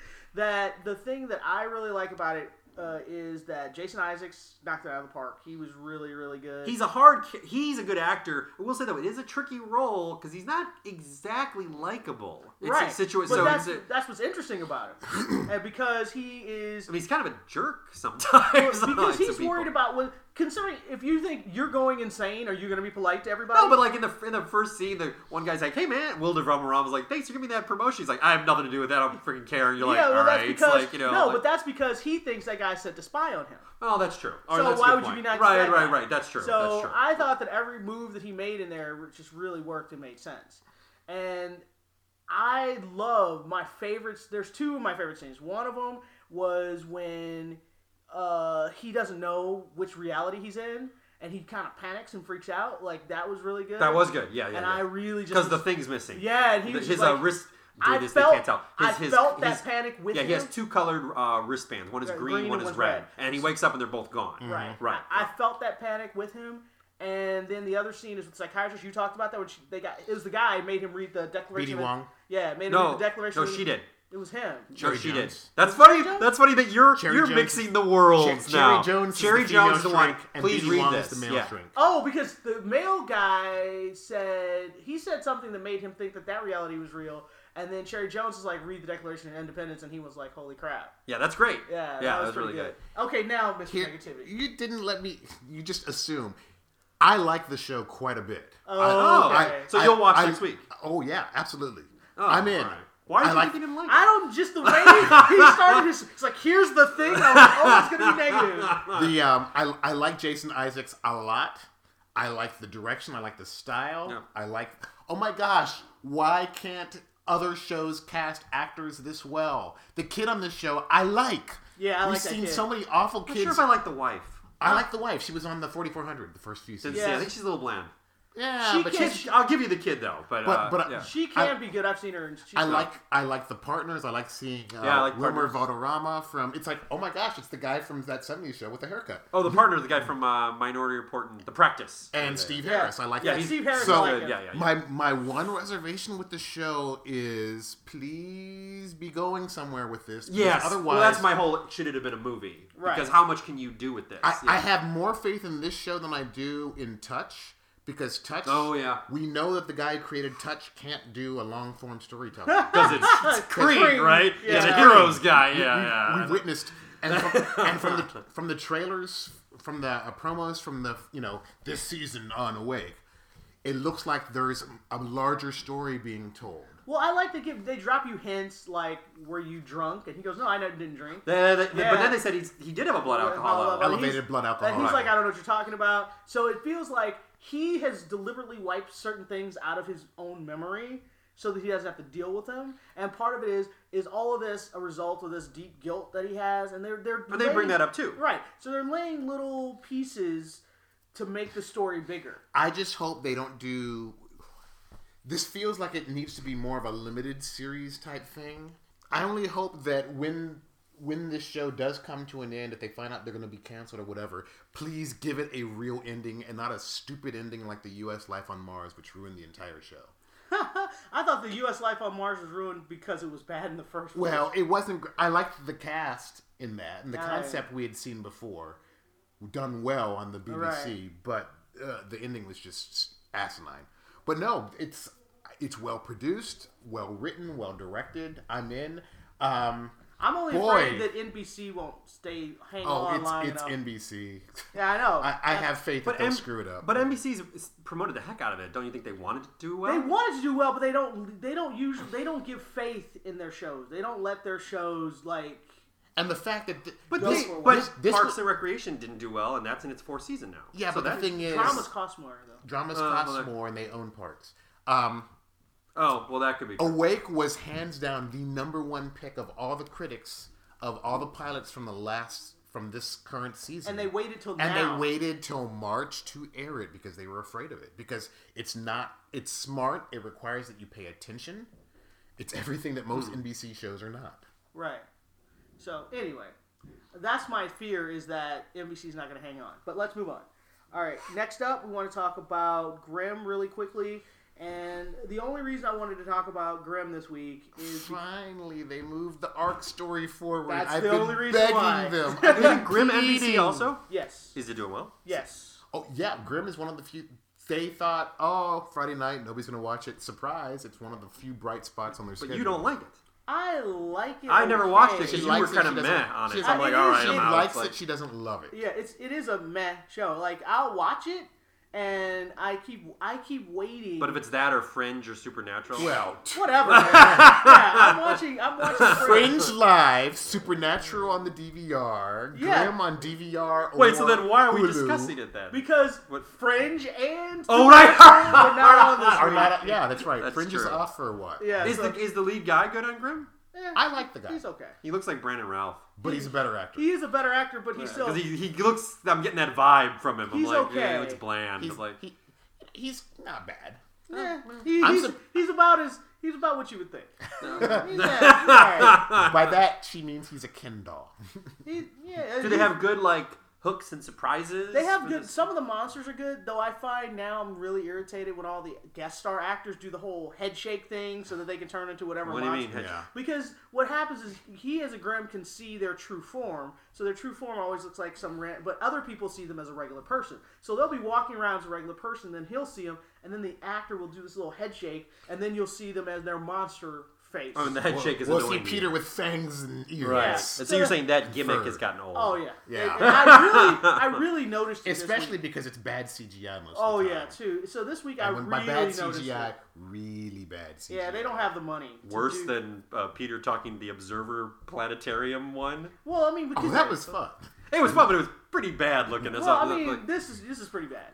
that the thing that I really like about it uh, is that Jason Isaacs knocked it out of the park. He was really, really good. He's a hard. ca- He's a good actor. I will say though, it is a tricky role because he's not exactly likable. It's right. a situation. But So that's, it's a, that's what's interesting about it, and because he is. I mean, he's kind of a jerk sometimes. Because like, to he's people. worried about what. Considering if you think you're going insane, are you going to be polite to everybody? No, but like in the in the first scene, the one guy's like, "Hey man," Wilder Vramaram was like, "Thanks for giving me that promotion." He's like, "I have nothing to do with that. I don't freaking care." And you're yeah, like, well, "All that's right." because It's like, you know, no, like, but that's because he thinks that guy sent to spy on him. oh, that's true. Or So that's a why good would you point. be nice to Right, that right, guy? right. That's true. So that's true. I thought that every move that he made in there just really worked and made sense. And I love my favorites. There's two of my favorite scenes. One of them was when uh, he doesn't know which reality he's in, and he kind of panics and freaks out. Like that was really good. That was good. Yeah, yeah. And yeah. I really just because the thing's missing. yeah, and he The- was his just uh, like, wrist. I Dude, this felt- they can't tell. His, I his, felt that his- panic with Yeah, he has him. two colored uh, wristbands. One is Right, green, green one and is one's red. red. And he wakes up and they're both gone. Right. Right. I, I felt that panic with him. And then the other scene is with the psychiatrist. You talked about that, which they got. It was the guy who made him read the Declaration. B D of- Wong? Yeah, made him No, read the Declaration. no, of- she did. It was him. Cherry no, she Jones. did. That's Cherry funny. Jones? That's funny that you're Cherry you're Jones mixing is- the worlds Cher- now. Cherry Jones is Cherry the female Jones is the one. shrink, and Please B D read Wong this. is the male yeah. shrink. Oh, because the male guy said he said something that made him think that that reality was real, and then Cherry Jones was like, "Read the Declaration of Independence," and he was like, "Holy crap!" Yeah, that's great. Yeah, that yeah, was, that's pretty really good. good. Okay, now Mister Here- Negativity. you didn't let me. You just assume. I like the show quite a bit. Oh, I- okay. So you'll watch I- next week? Oh yeah, absolutely. Oh, I'm in. all right. Why did I you like- think you didn't like it? I don't just the way he, he started his. It's like here's the thing. I was like, oh, it's gonna be negative. The um, I I like Jason Isaacs a lot. I like the direction. I like the style. Yeah. I like. Oh my gosh, why can't other shows cast actors this well? The kid on this show, I like. Yeah, I We've like that seen kid. so many awful I'm not kids. sure if I like the wife. I like the wife. She was on the forty-four hundred, the first few Didn't seasons. see. I Yes. think she's a little bland. Yeah, She but can't- she's. I'll give you the kid though. But But- uh, but- yeah. She can I- be good. I've seen her. And she's I good. like I like the partners. I like seeing uh, Yeah, I like Wilmer Partners. Valderrama from. It's like, oh my gosh, it's the guy from that seventies show with the haircut. Oh, the partner, the guy from uh, Minority Report and The Practice. And Yeah. Steve Yeah. Harris. I like Yeah, that. he's Steve Harris, So I like good. him. Yeah, yeah, yeah. my my one reservation with the show is please be going somewhere with this. because Yes. Otherwise, well, that's my whole. Should it have been a movie? Right. Because how much can you do with this? I, Yeah. I have more faith in this show than I do in Touch. Because Touch, Oh, yeah. we know that the guy who created Touch can't do a long form storytelling. Because it's, it's Creed, Creed, right? yeah. Yeah, the heroes guy. We- Yeah, we, yeah. We've witnessed, and from, and from the from the trailers, from the uh, promos, from the you know this season on Awake, it looks like there's a larger story being told. Well, I like to give. They drop you hints like, "Were you drunk?" And he goes, "No, I didn't drink." They- they- Yeah. But then they said he's, he did have a blood alcohol Alcohol level. level. Elevated he's- blood alcohol And he's like, level. "I don't know what you're talking about." So it feels like he has deliberately wiped certain things out of his own memory so that he doesn't have to deal with them. And part of it is is all of this a result of this deep guilt that he has, and they're they're. But they bring laying- that up too. right? So they're laying little pieces to make the story bigger. I just hope they don't do. This feels like it needs to be more of a limited series type thing. I only hope that when when this show does come to an end, if they find out they're going to be canceled or whatever, please give it a real ending and not a stupid ending like the U S Life on Mars, which ruined the entire show. I thought the U S Life on Mars was ruined because it was bad in the first place. Well, it wasn't. gr- I liked the cast in that, and the Right. concept we had seen before, done well on the B B C, Right. but uh, the ending was just asinine. But no, it's it's well produced, well written, well directed. I'm in. Um, I'm only boy. afraid that N B C won't stay hang oh, on it's long it's enough. N B C. Yeah, I know. I, I have faith that But they'll M- screw it up. But N B C's promoted the heck out of it. Don't you think they wanted to do well? They wanted to do well, but they don't. They don't usually. They don't give faith in their shows. They don't let their shows like. and the fact that th- But, Go they, for it. but This- this Parks was- and Recreation didn't do well, and that's in its fourth season now. yeah, So but the that- thing is, Dramas cost more though. dramas Uh, cost well, that- more, and they own parks. Um, Oh, well, that could be. True. Awake was hands down the number one pick of all the critics of all the pilots from the last from this current season. And they waited till and now. they waited till March to air it because they were afraid of it. Because it's not it's smart. It requires that you pay attention. It's everything that most N B C shows are not. Right. So anyway, that's my fear is that N B C's not going to hang on. But let's move on. All right. Next up, we want to talk about Grimm really quickly. And the only reason I wanted to talk about Grimm this week is Finally, they moved the arc story forward. That's I've the been only reason begging why. them. I've been Isn't Grimm N B C pleading. also? yes, Is it doing well? yes. Oh yeah, Grimm is one of the few. They thought, oh, Friday night, nobody's gonna watch it. Surprise! It's one of the few bright spots on their But schedule. you don't like it. I like it. I never okay. watched it She because you likes were it, kind she of doesn't- meh on she- it. So I'm I- like, it all is- right, She I'm out. likes It's like- it. She doesn't love it. Yeah, it's it is a meh show. Like I'll watch it, and I keep I keep waiting. But if it's that or Fringe or Supernatural, Well, whatever. man. yeah, I'm watching. I'm watching Fringe. Fringe Live, Supernatural on the D V R, Yeah. Grimm on D V R. wait. So or then why are we Hulu discussing it then? Because What- Fringe and Oh, right. Supernatural are not on this Are week. not, yeah, that's right. That's Fringe is true. off for a while. Yeah, is so, the is the lead guy good on Grimm? eh, I like the guy, he's okay. He looks like Brandon Ralph. but he's a better actor. He is a better actor, but he's still Because he, he looks. I'm getting that vibe from him. I'm He's like, okay. yeah, he looks bland. He's, He's like, he, he's not bad. yeah, he, I'm he's, sup- he's about as he's about what you would think. he's, yeah, he's all right. By that, she means he's a Ken doll. He, yeah, do they he- have good like hooks and surprises? They have for good. this? Some of the monsters are good, though. I find now I'm really irritated when all the guest star actors do the whole head shake thing so that they can turn into whatever. What do you monster. mean? Yeah. Because what happens is he, as a Grimm, can see their true form. So their true form always looks like some ran- but other people see them as a regular person. So they'll be walking around as a regular person, then he'll see them, and then the actor will do this little head shake, and then you'll see them as their monster face. Oh, and the head shake is We'll see annoying. Peter with fangs and ears. Right. Yeah. And so, So- you're saying that gimmick Fur. has gotten old. Oh yeah, Yeah. And I really, I really noticed it this Especially week. because it's bad C G I most Oh of the yeah, time. too. So this week And I when really by bad noticed C G I, it. really bad C G I. Yeah, they don't have the money. to Worse do- than uh, Peter talking the Observer Planetarium one. Well, I mean, because Oh, that was fun. It was fun, but it was pretty bad looking. It's Well, I not- mean, like- this is this is pretty bad.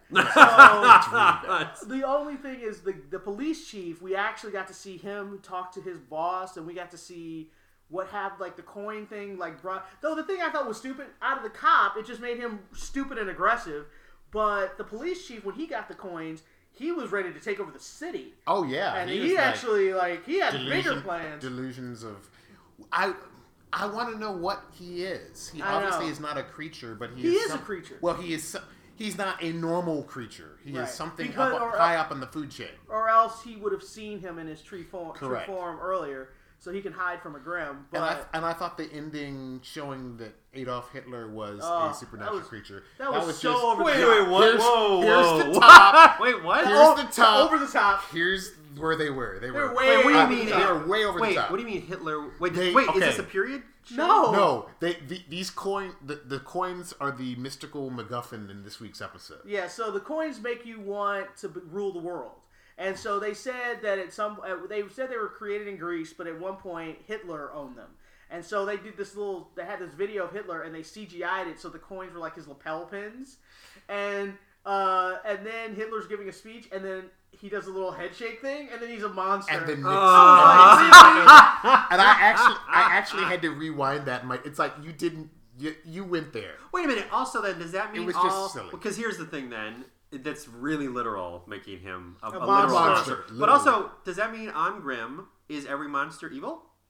It's- So the only thing is the the police chief. We actually got to see him talk to his boss, and we got to see what happened, like the coin thing. Like, brought though the thing I thought was stupid out of the cop, it just made him stupid and aggressive. But the police chief, when he got the coins, he was ready to take over the city, Oh yeah, and he he, was like actually like he had bigger delusion- plans. Delusions of, I. I want to know what he is. He I obviously know. is not a creature, but he, He is is a some- creature. Well, he is. Some, he's not a normal creature. He Right. is something Because- up, or- high up in the food chain. Or else he would have seen him in his tree form, true Correct. form earlier, so he can hide from a Grimm. But And I and I thought the ending showing that Adolf Hitler was Oh, a supernatural that was- creature. that was so just over the wait, top. wait, what? Here's, whoa, here's whoa, the what? top. Wait, what? Here's Oh, the top. over the top. Here's where they were. They were They're way Wait, what do you uh, mean? They were way over wait, the top. what do you mean Hitler? Wait, They- wait, okay. is this a period? No, No, they the, these coin the, the coins are the mystical MacGuffin in this week's episode. Yeah, so the coins make you want to b- rule the world. And so they said that at some uh, they said they were created in Greece, but at one point Hitler owned them. And so they did this little they had this video of Hitler and they C G I'd it so the coins were like his lapel pins. And uh, and then Hitler's giving a speech and then he does a little head shake thing and then he's a monster. And then Oh. and I actually I actually had to rewind that. My it's like you didn't you, you went there. Wait a minute. Also, then, does that mean was just all? silly. Because here's the thing, then. That's really literal, making him a, a, monster. literal monster. Monster, But literally. also, does that mean on Grimm is every monster evil?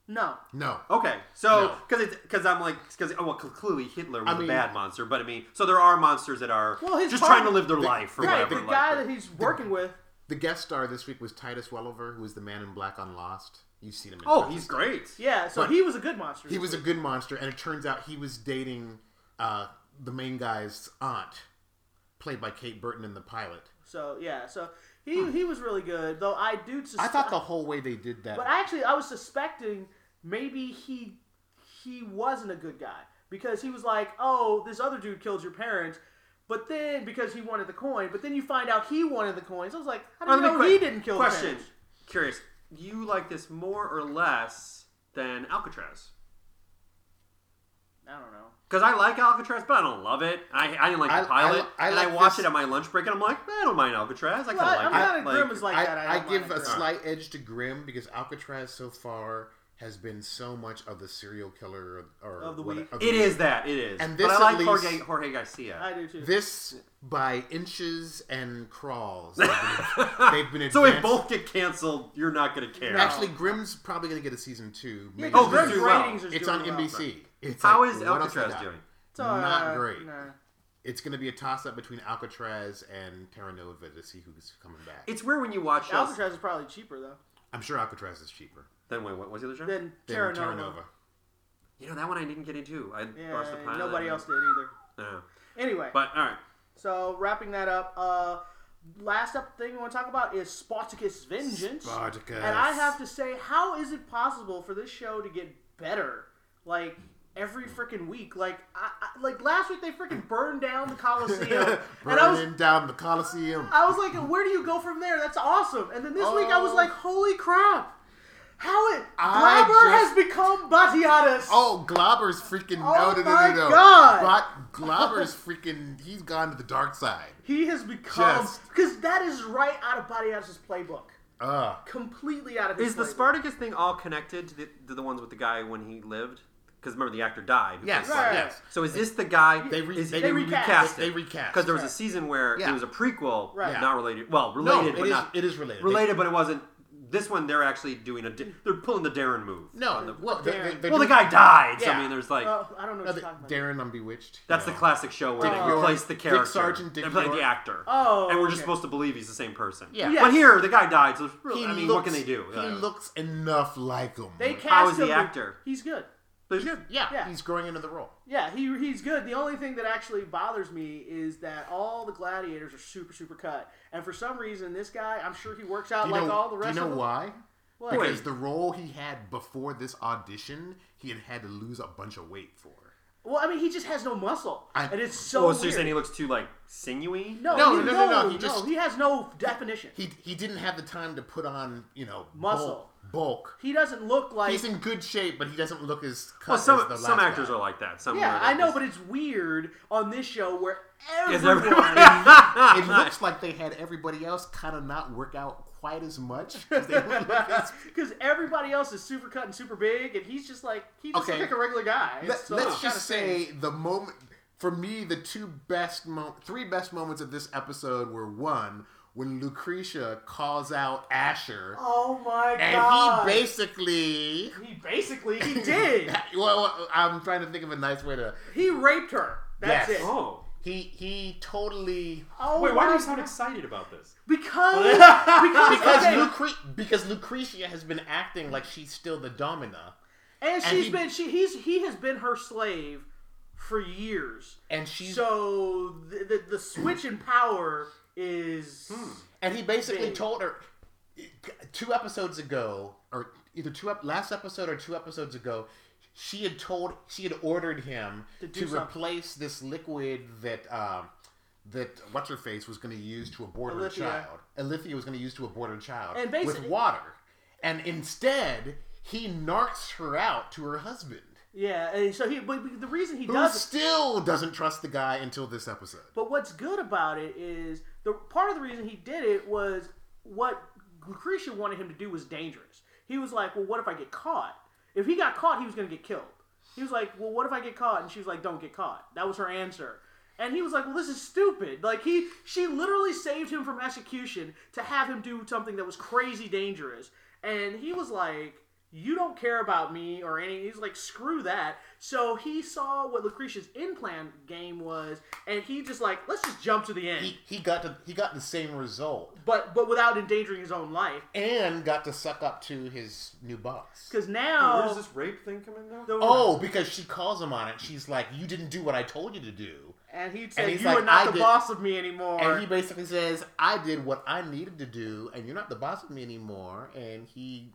No. No. Okay, so No. because it's because I'm like because oh, well clearly Hitler was I mean- a bad monster, but I mean so there are monsters that are Well, his just partner- trying to live their the- life or Right, whatever. the like, guy but- that he's working with. The guest star this week was Titus Welliver, who was the Man in Black on Lost. You've seen him. In oh, tons of he's stuff. great. Yeah, so But he was a good monster. He was a good monster, and it turns out he was dating uh, the main guy's aunt, played by Kate Burton in the pilot. So yeah, so he he was really good. Though I do. Sus- I thought the whole way they did that. But actually, I was suspecting maybe he he wasn't a good guy because he was like, oh, this other dude killed your parents. But then, because he wanted the coin, but then you find out he wanted the coins. I was like, how do you Let me know que- he didn't kill Question: the parents? Curious, you like this more or less than Alcatraz? I don't know. Because I like Alcatraz, but I don't love it. I, I didn't like the I- pilot, I- I and like I watched this- it at my lunch break, and I'm like, I don't mind Alcatraz. I kind of Well, like I'm it. not a Like, Grimm is like I, that. I, I don't give mind a Grimm. slight edge to Grimm because Alcatraz so far has been so much of the serial killer or, or Of the what- week. of the it week. is that. It is. And but this I like at least- Jorge, Jorge Garcia. I do too. This by inches and crawls. They've been, they've been so if advanced. both get canceled, you're not going to care. No. Actually, Grimm's probably going to get a season two. Yeah, maybe 'cause Oh, season Grimm's Grimm's three. doing well. ratings are It's doing on well. N B C. It's How like, is what else Alcatraz they got? doing? It's all Not right. great. Nah. It's going to be a toss-up between Alcatraz and Terra Nova to see who's coming back. It's weird when you watch shows. Alcatraz is probably cheaper though I'm sure Alcatraz is cheaper Then wait, what was the other show? than than Terra Terra Nova. Nova. You know that one I didn't get into. I Yeah, watched the pilot. nobody and- else did either. No. Anyway, But all right. so wrapping that up, uh, last up thing we want to talk about is Spartacus Vengeance. Spartacus. And I have to say, how is it possible for this show to get better? Like every freaking week, like I, I, like last week they freaking burned down the Coliseum, and I was Burning down the Coliseum. I was like, where do you go from there? That's awesome. And then this week I was Oh. like, holy crap, how it I Glaber just- has become Batiatus. Oh, Glauber's freaking Oh no, no, no, my no, no. God. But Glauber's freaking, he's gone to the dark side. He has become Just- because that is right out of Batiatus' playbook, Ugh. completely out of his Is the playbook. Spartacus thing all connected to the, to the ones with the guy when he lived? Because remember, the actor died. who Yes, played Spartacus. yes. So is this the guy? They re- is they he recast. recast? They recast. Because there was a Right. season where Yeah. it was a prequel, Right. not related. Well, No, related, it but is, not it is related. related, but it wasn't. This one, they're actually doing a. Di- they're pulling the Darren move. They, no, on the- well, they, they, they're well, the doing- guy died. So Yeah. I mean, there's like Uh, I don't know no, what the, you're talking about. Darren on Bewitched. that's you the know. classic show where Dick they York, replace the Dick character. Sargent, Dick they play the York. actor. Oh, and we're okay. just supposed to believe he's the same person. Yeah. Yeah. But here, the guy died. So He I mean, looks, what can they do? He Uh, looks enough like him. They cast How is him the to- actor? He's good. But he's good. yeah, Yeah. he's growing into the role. Yeah, he he's good. The only thing that actually bothers me is that all the gladiators are super super cut, and for some reason this guy, I'm sure he works out Do you like know, all the do rest you know of them. why? What? Because the role he had before this audition, he had had to lose a bunch of weight for. Well, I mean, he just has no muscle, I- and it's so. Oh, so you're weird. saying he looks too like sinewy? No, No, he, no, no, no, no, no, he just- he has no definition. He he didn't have the time to put on, you know, Muscle. bulk. bulk. He doesn't look like. He's in good shape, but he doesn't look as cut Well, some as the some last actors guy. are like that. Some yeah, are I like know, this- but it's weird on this show where Yes, everyone. everybody- It looks like they had everybody else kind of not work out quite as much. 'Cause they don't look as- Because everybody else is super cut and super big, and he's just like he just Okay. looks like a regular guy. Let, So let's it's kinda just say strange. the moment for me, the two best mo- three best moments of this episode were one when Lucretia calls out Asher, Oh my and god! he basically. He basically he did. Well, I'm trying to think of a nice way to. He raped her. That's Yes. it. Oh. He he totally Oh Wait, why my do you sound God. excited about this? Because because, because okay, Lucre- because Lucretia has been acting like she's still the domina, and and she's he- been she he's he has been her slave for years. and she's So the the, the switch in power is and he basically big. told her two episodes ago, or either two ep- last episode or two episodes ago, she had told she had ordered him To to, do something. replace this liquid that um, that what's her face was going to use to abort her Alithia. child. Alithia was going to use to abort her child And with basically- water, and instead he narcs her out to her husband, yeah. And so he but the reason he who does it, still doesn't trust the guy until this episode. but what's good about it is the part of the reason he did it was what Lucretia wanted him to do was dangerous. He was like, well, what if I get caught? If he got caught, he was going to get killed. He was like, well, what if I get caught? And she was like, don't get caught. That was her answer. And he was like, well, this is stupid. Like, he, she literally saved him from execution to have him do something that was crazy dangerous. And he was like, you don't care about me or any. He's like, screw that. So he saw what Lucretia's in-plan game was, and he just like, let's just jump to the end. He, he got to he got the same result, but but without endangering his own life. and got to suck up to his new boss. Because Where now, does this rape thing come in now? the- Oh, because she calls him on it. She's like, "You didn't do what I told you to do," and he said, he's "You like, are not "I the did-" boss of me anymore." and he basically says, "I did what I needed to do, and you're not the boss of me anymore." And he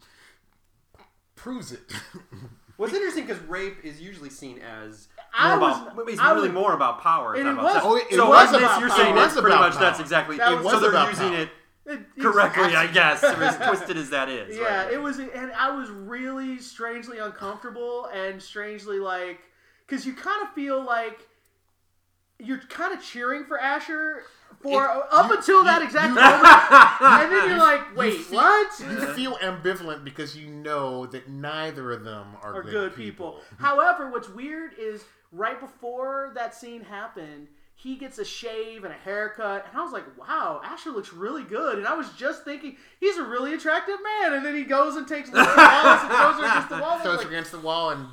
proves it. What's interesting because rape is usually seen as I more was, about, it's I really was- more about power. And it's it not was- about Oh, sex. it so was in this, about you're power. saying It was it's pretty about much that's power. exactly. That It was- was so they're about using power. it It- it's correctly, I abs- guess, or as twisted as that is. Yeah, right? it was, and I was really strangely uncomfortable and strangely like, because you kind of feel like you're kind of cheering for Asher for It- up you- until you- that exact you- moment, and then you're like, wait, You feel- what? You feel ambivalent because you know that neither of them are, Are good, good people. However, what's weird is right before that scene happened, he gets a shave and a haircut, and I was like, wow, Asher looks really good. And I was just thinking, he's a really attractive man. And then he goes and takes Lucy Wallace and throws her against the wall. And I was Throws like, against the wall and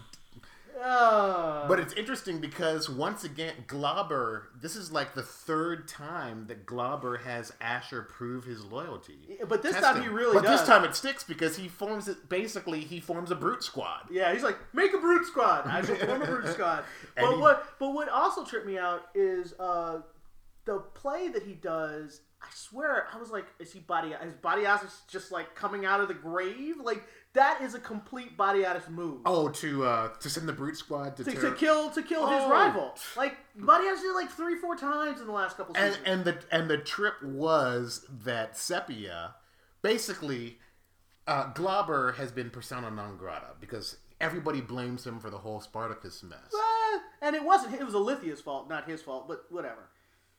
uh, But it's interesting because once again, Glauber, this is like the third time that Glauber has Asher prove his loyalty. But this Test time him. he really But does. this time it sticks because he forms it, basically, he forms a brute squad. Yeah, he's like, make a brute squad. I should form a brute squad. And But he- what but what also tripped me out is uh, the play that he does. I swear, I was like, is he body? Is Badiatis just like coming out of the grave? Like that is a complete Badiatis move. Oh, to uh, to send the brute squad to, To, terror- to kill to kill his Oh. rival. Like Badiatis did it like three, four times in the last couple and seasons. and the and the trip was that Sepia, basically, uh, Glauber has been persona non grata because everybody blames him for the whole Spartacus mess. Eh, and it wasn't. It was Alithya's fault, not his fault. But whatever.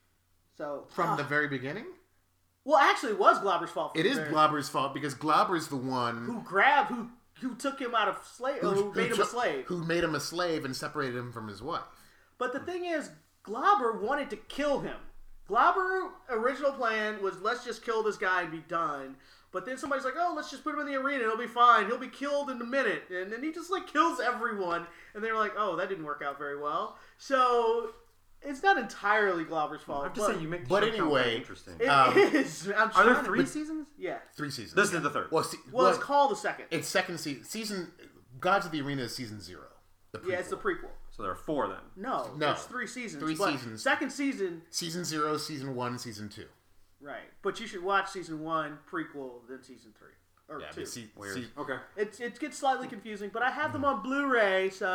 So From ah. the very beginning, well, actually, it was Glauber's fault. from it the is very- Glauber's fault because Glauber's the one who grabbed who who took him out of slave who, who made him a took- slave. who made him a slave and separated him from his wife. But the thing is, Glauber wanted to kill him. Glauber's original plan was let's just kill this guy and be done. But then somebody's like, oh, let's just put him in the arena. It'll be fine. He'll be killed in a minute. And then he just like kills everyone. And they're like, oh, that didn't work out very well. So it's not entirely Glauber's fault. I'm just but saying you make the but show sound very anyway, interesting. it Um, is. I'm Are there trying to- three seasons? Yeah. Three seasons. This yeah. is the third. Well, see, Well, well, it's called the second. it's second season. Season Gods of the Arena is season zero. The Yeah, it's the prequel. prequel. So there are four then. No, No. there's three seasons. Three but seasons. Second season, Season zero, season one, season two. right? But you should watch season one, prequel, then season three or Yeah, two. but see, Weird. see- Okay. It, it gets slightly confusing, but I have them on Blu-ray, so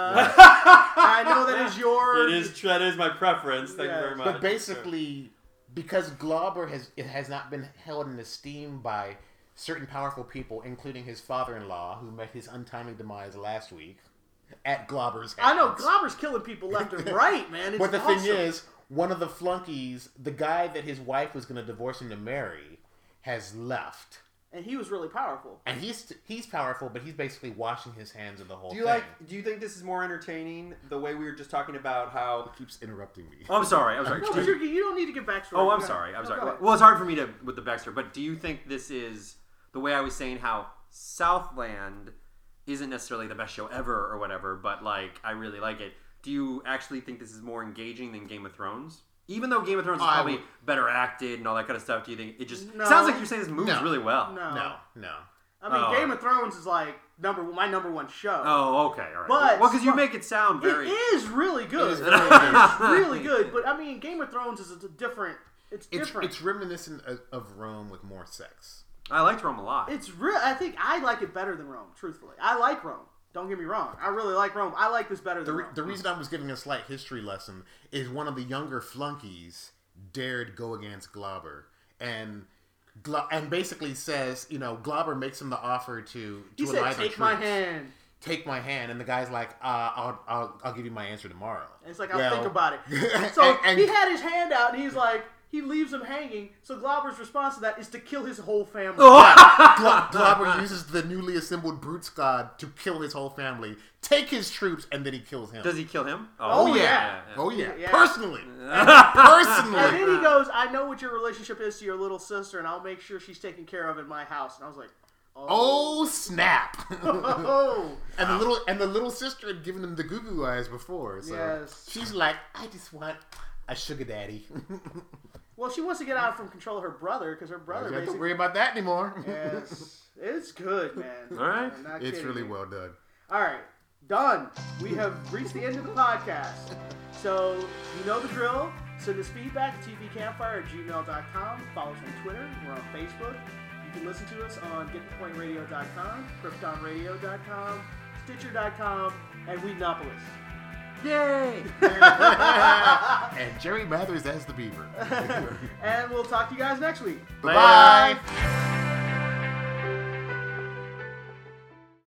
I know that is your. It is that is my preference. Thank Yeah. you very much. but basically, because Glauber has it has not been held in esteem by certain powerful people, including his father-in-law, who met his untimely demise last week at Glauber's house. I know Glauber's killing people left and right, man. It's But the awesome. thing is, one of the flunkies, the guy that his wife was going to divorce him to marry, has left. and he was really powerful. And he's he's powerful, but he's basically washing his hands of the whole do you thing. like? Do you think this is more entertaining? The way we were just talking about how He keeps interrupting me. Oh, I'm sorry. I'm sorry. No, but you're, you don't need to get backstory. Oh, I'm Go sorry. ahead. I'm No, sorry. go ahead. Well, it's hard for me to with the backstory, but do you think this is the way I was saying how Southland isn't necessarily the best show ever or whatever, but like I really like it. Do you actually think this is more engaging than Game of Thrones? Even though Game of Thrones is I probably would- better acted and all that kind of stuff, do you think it just No. it sounds like you're saying this moves No. really well? No. No, no. I mean, Oh. Game of Thrones is like number my number one show. Oh, okay, all right. But- well, because you make it sound very. It is really good. It is very good. It's really good. But I mean, Game of Thrones is a different. It's It's different. it's reminiscent of, of Rome with more sex. I liked Rome a lot. It's real. I think I like it better than Rome. Truthfully, I like Rome. Don't get me wrong. I really like Rome. I like this better The, than re- Rome. the reason I was giving a slight history lesson is one of the younger flunkies dared go against Glauber and Gla- and basically says, you know, Glauber makes him the offer to to he said, ally the "Take my troops. hand." Take my hand, and the guy's like, uh, I'll, I'll, I'll give you my answer tomorrow. And it's like, I'll Well- think about it. So And- and- he had his hand out, and he's like, he leaves him hanging. So Glauber's response to that is to kill his whole family. Gla- Glauber uses the newly assembled brute squad to kill his whole family, take his troops, and then he kills him. Does he kill him? Oh, yeah. yeah. Oh yeah, Yeah. personally, personally. And then he goes, I know what your relationship is to your little sister, and I'll make sure she's taken care of in my house. And I was like, Oh snap! Oh. And the little and the little sister had given him the goo goo eyes before, so Yes. she's like, I just want a sugar daddy. Well, she wants to get out from control of her brother because her I brother don't have to basically. worry about that anymore. Yes, it's good, man. All right. I'm not It's kidding really you. well done. All right, done. We have reached the end of the podcast. So you know the drill. Send us feedback at tvcampfire at gmail dot com. Follow us on Twitter. We're on Facebook. You can listen to us on get the point radio dot com, krypton radio dot com, stitcher dot com, and Weednopolis. Yay! And Jerry Mathers as the beaver. And we'll talk to you guys next week. Bye.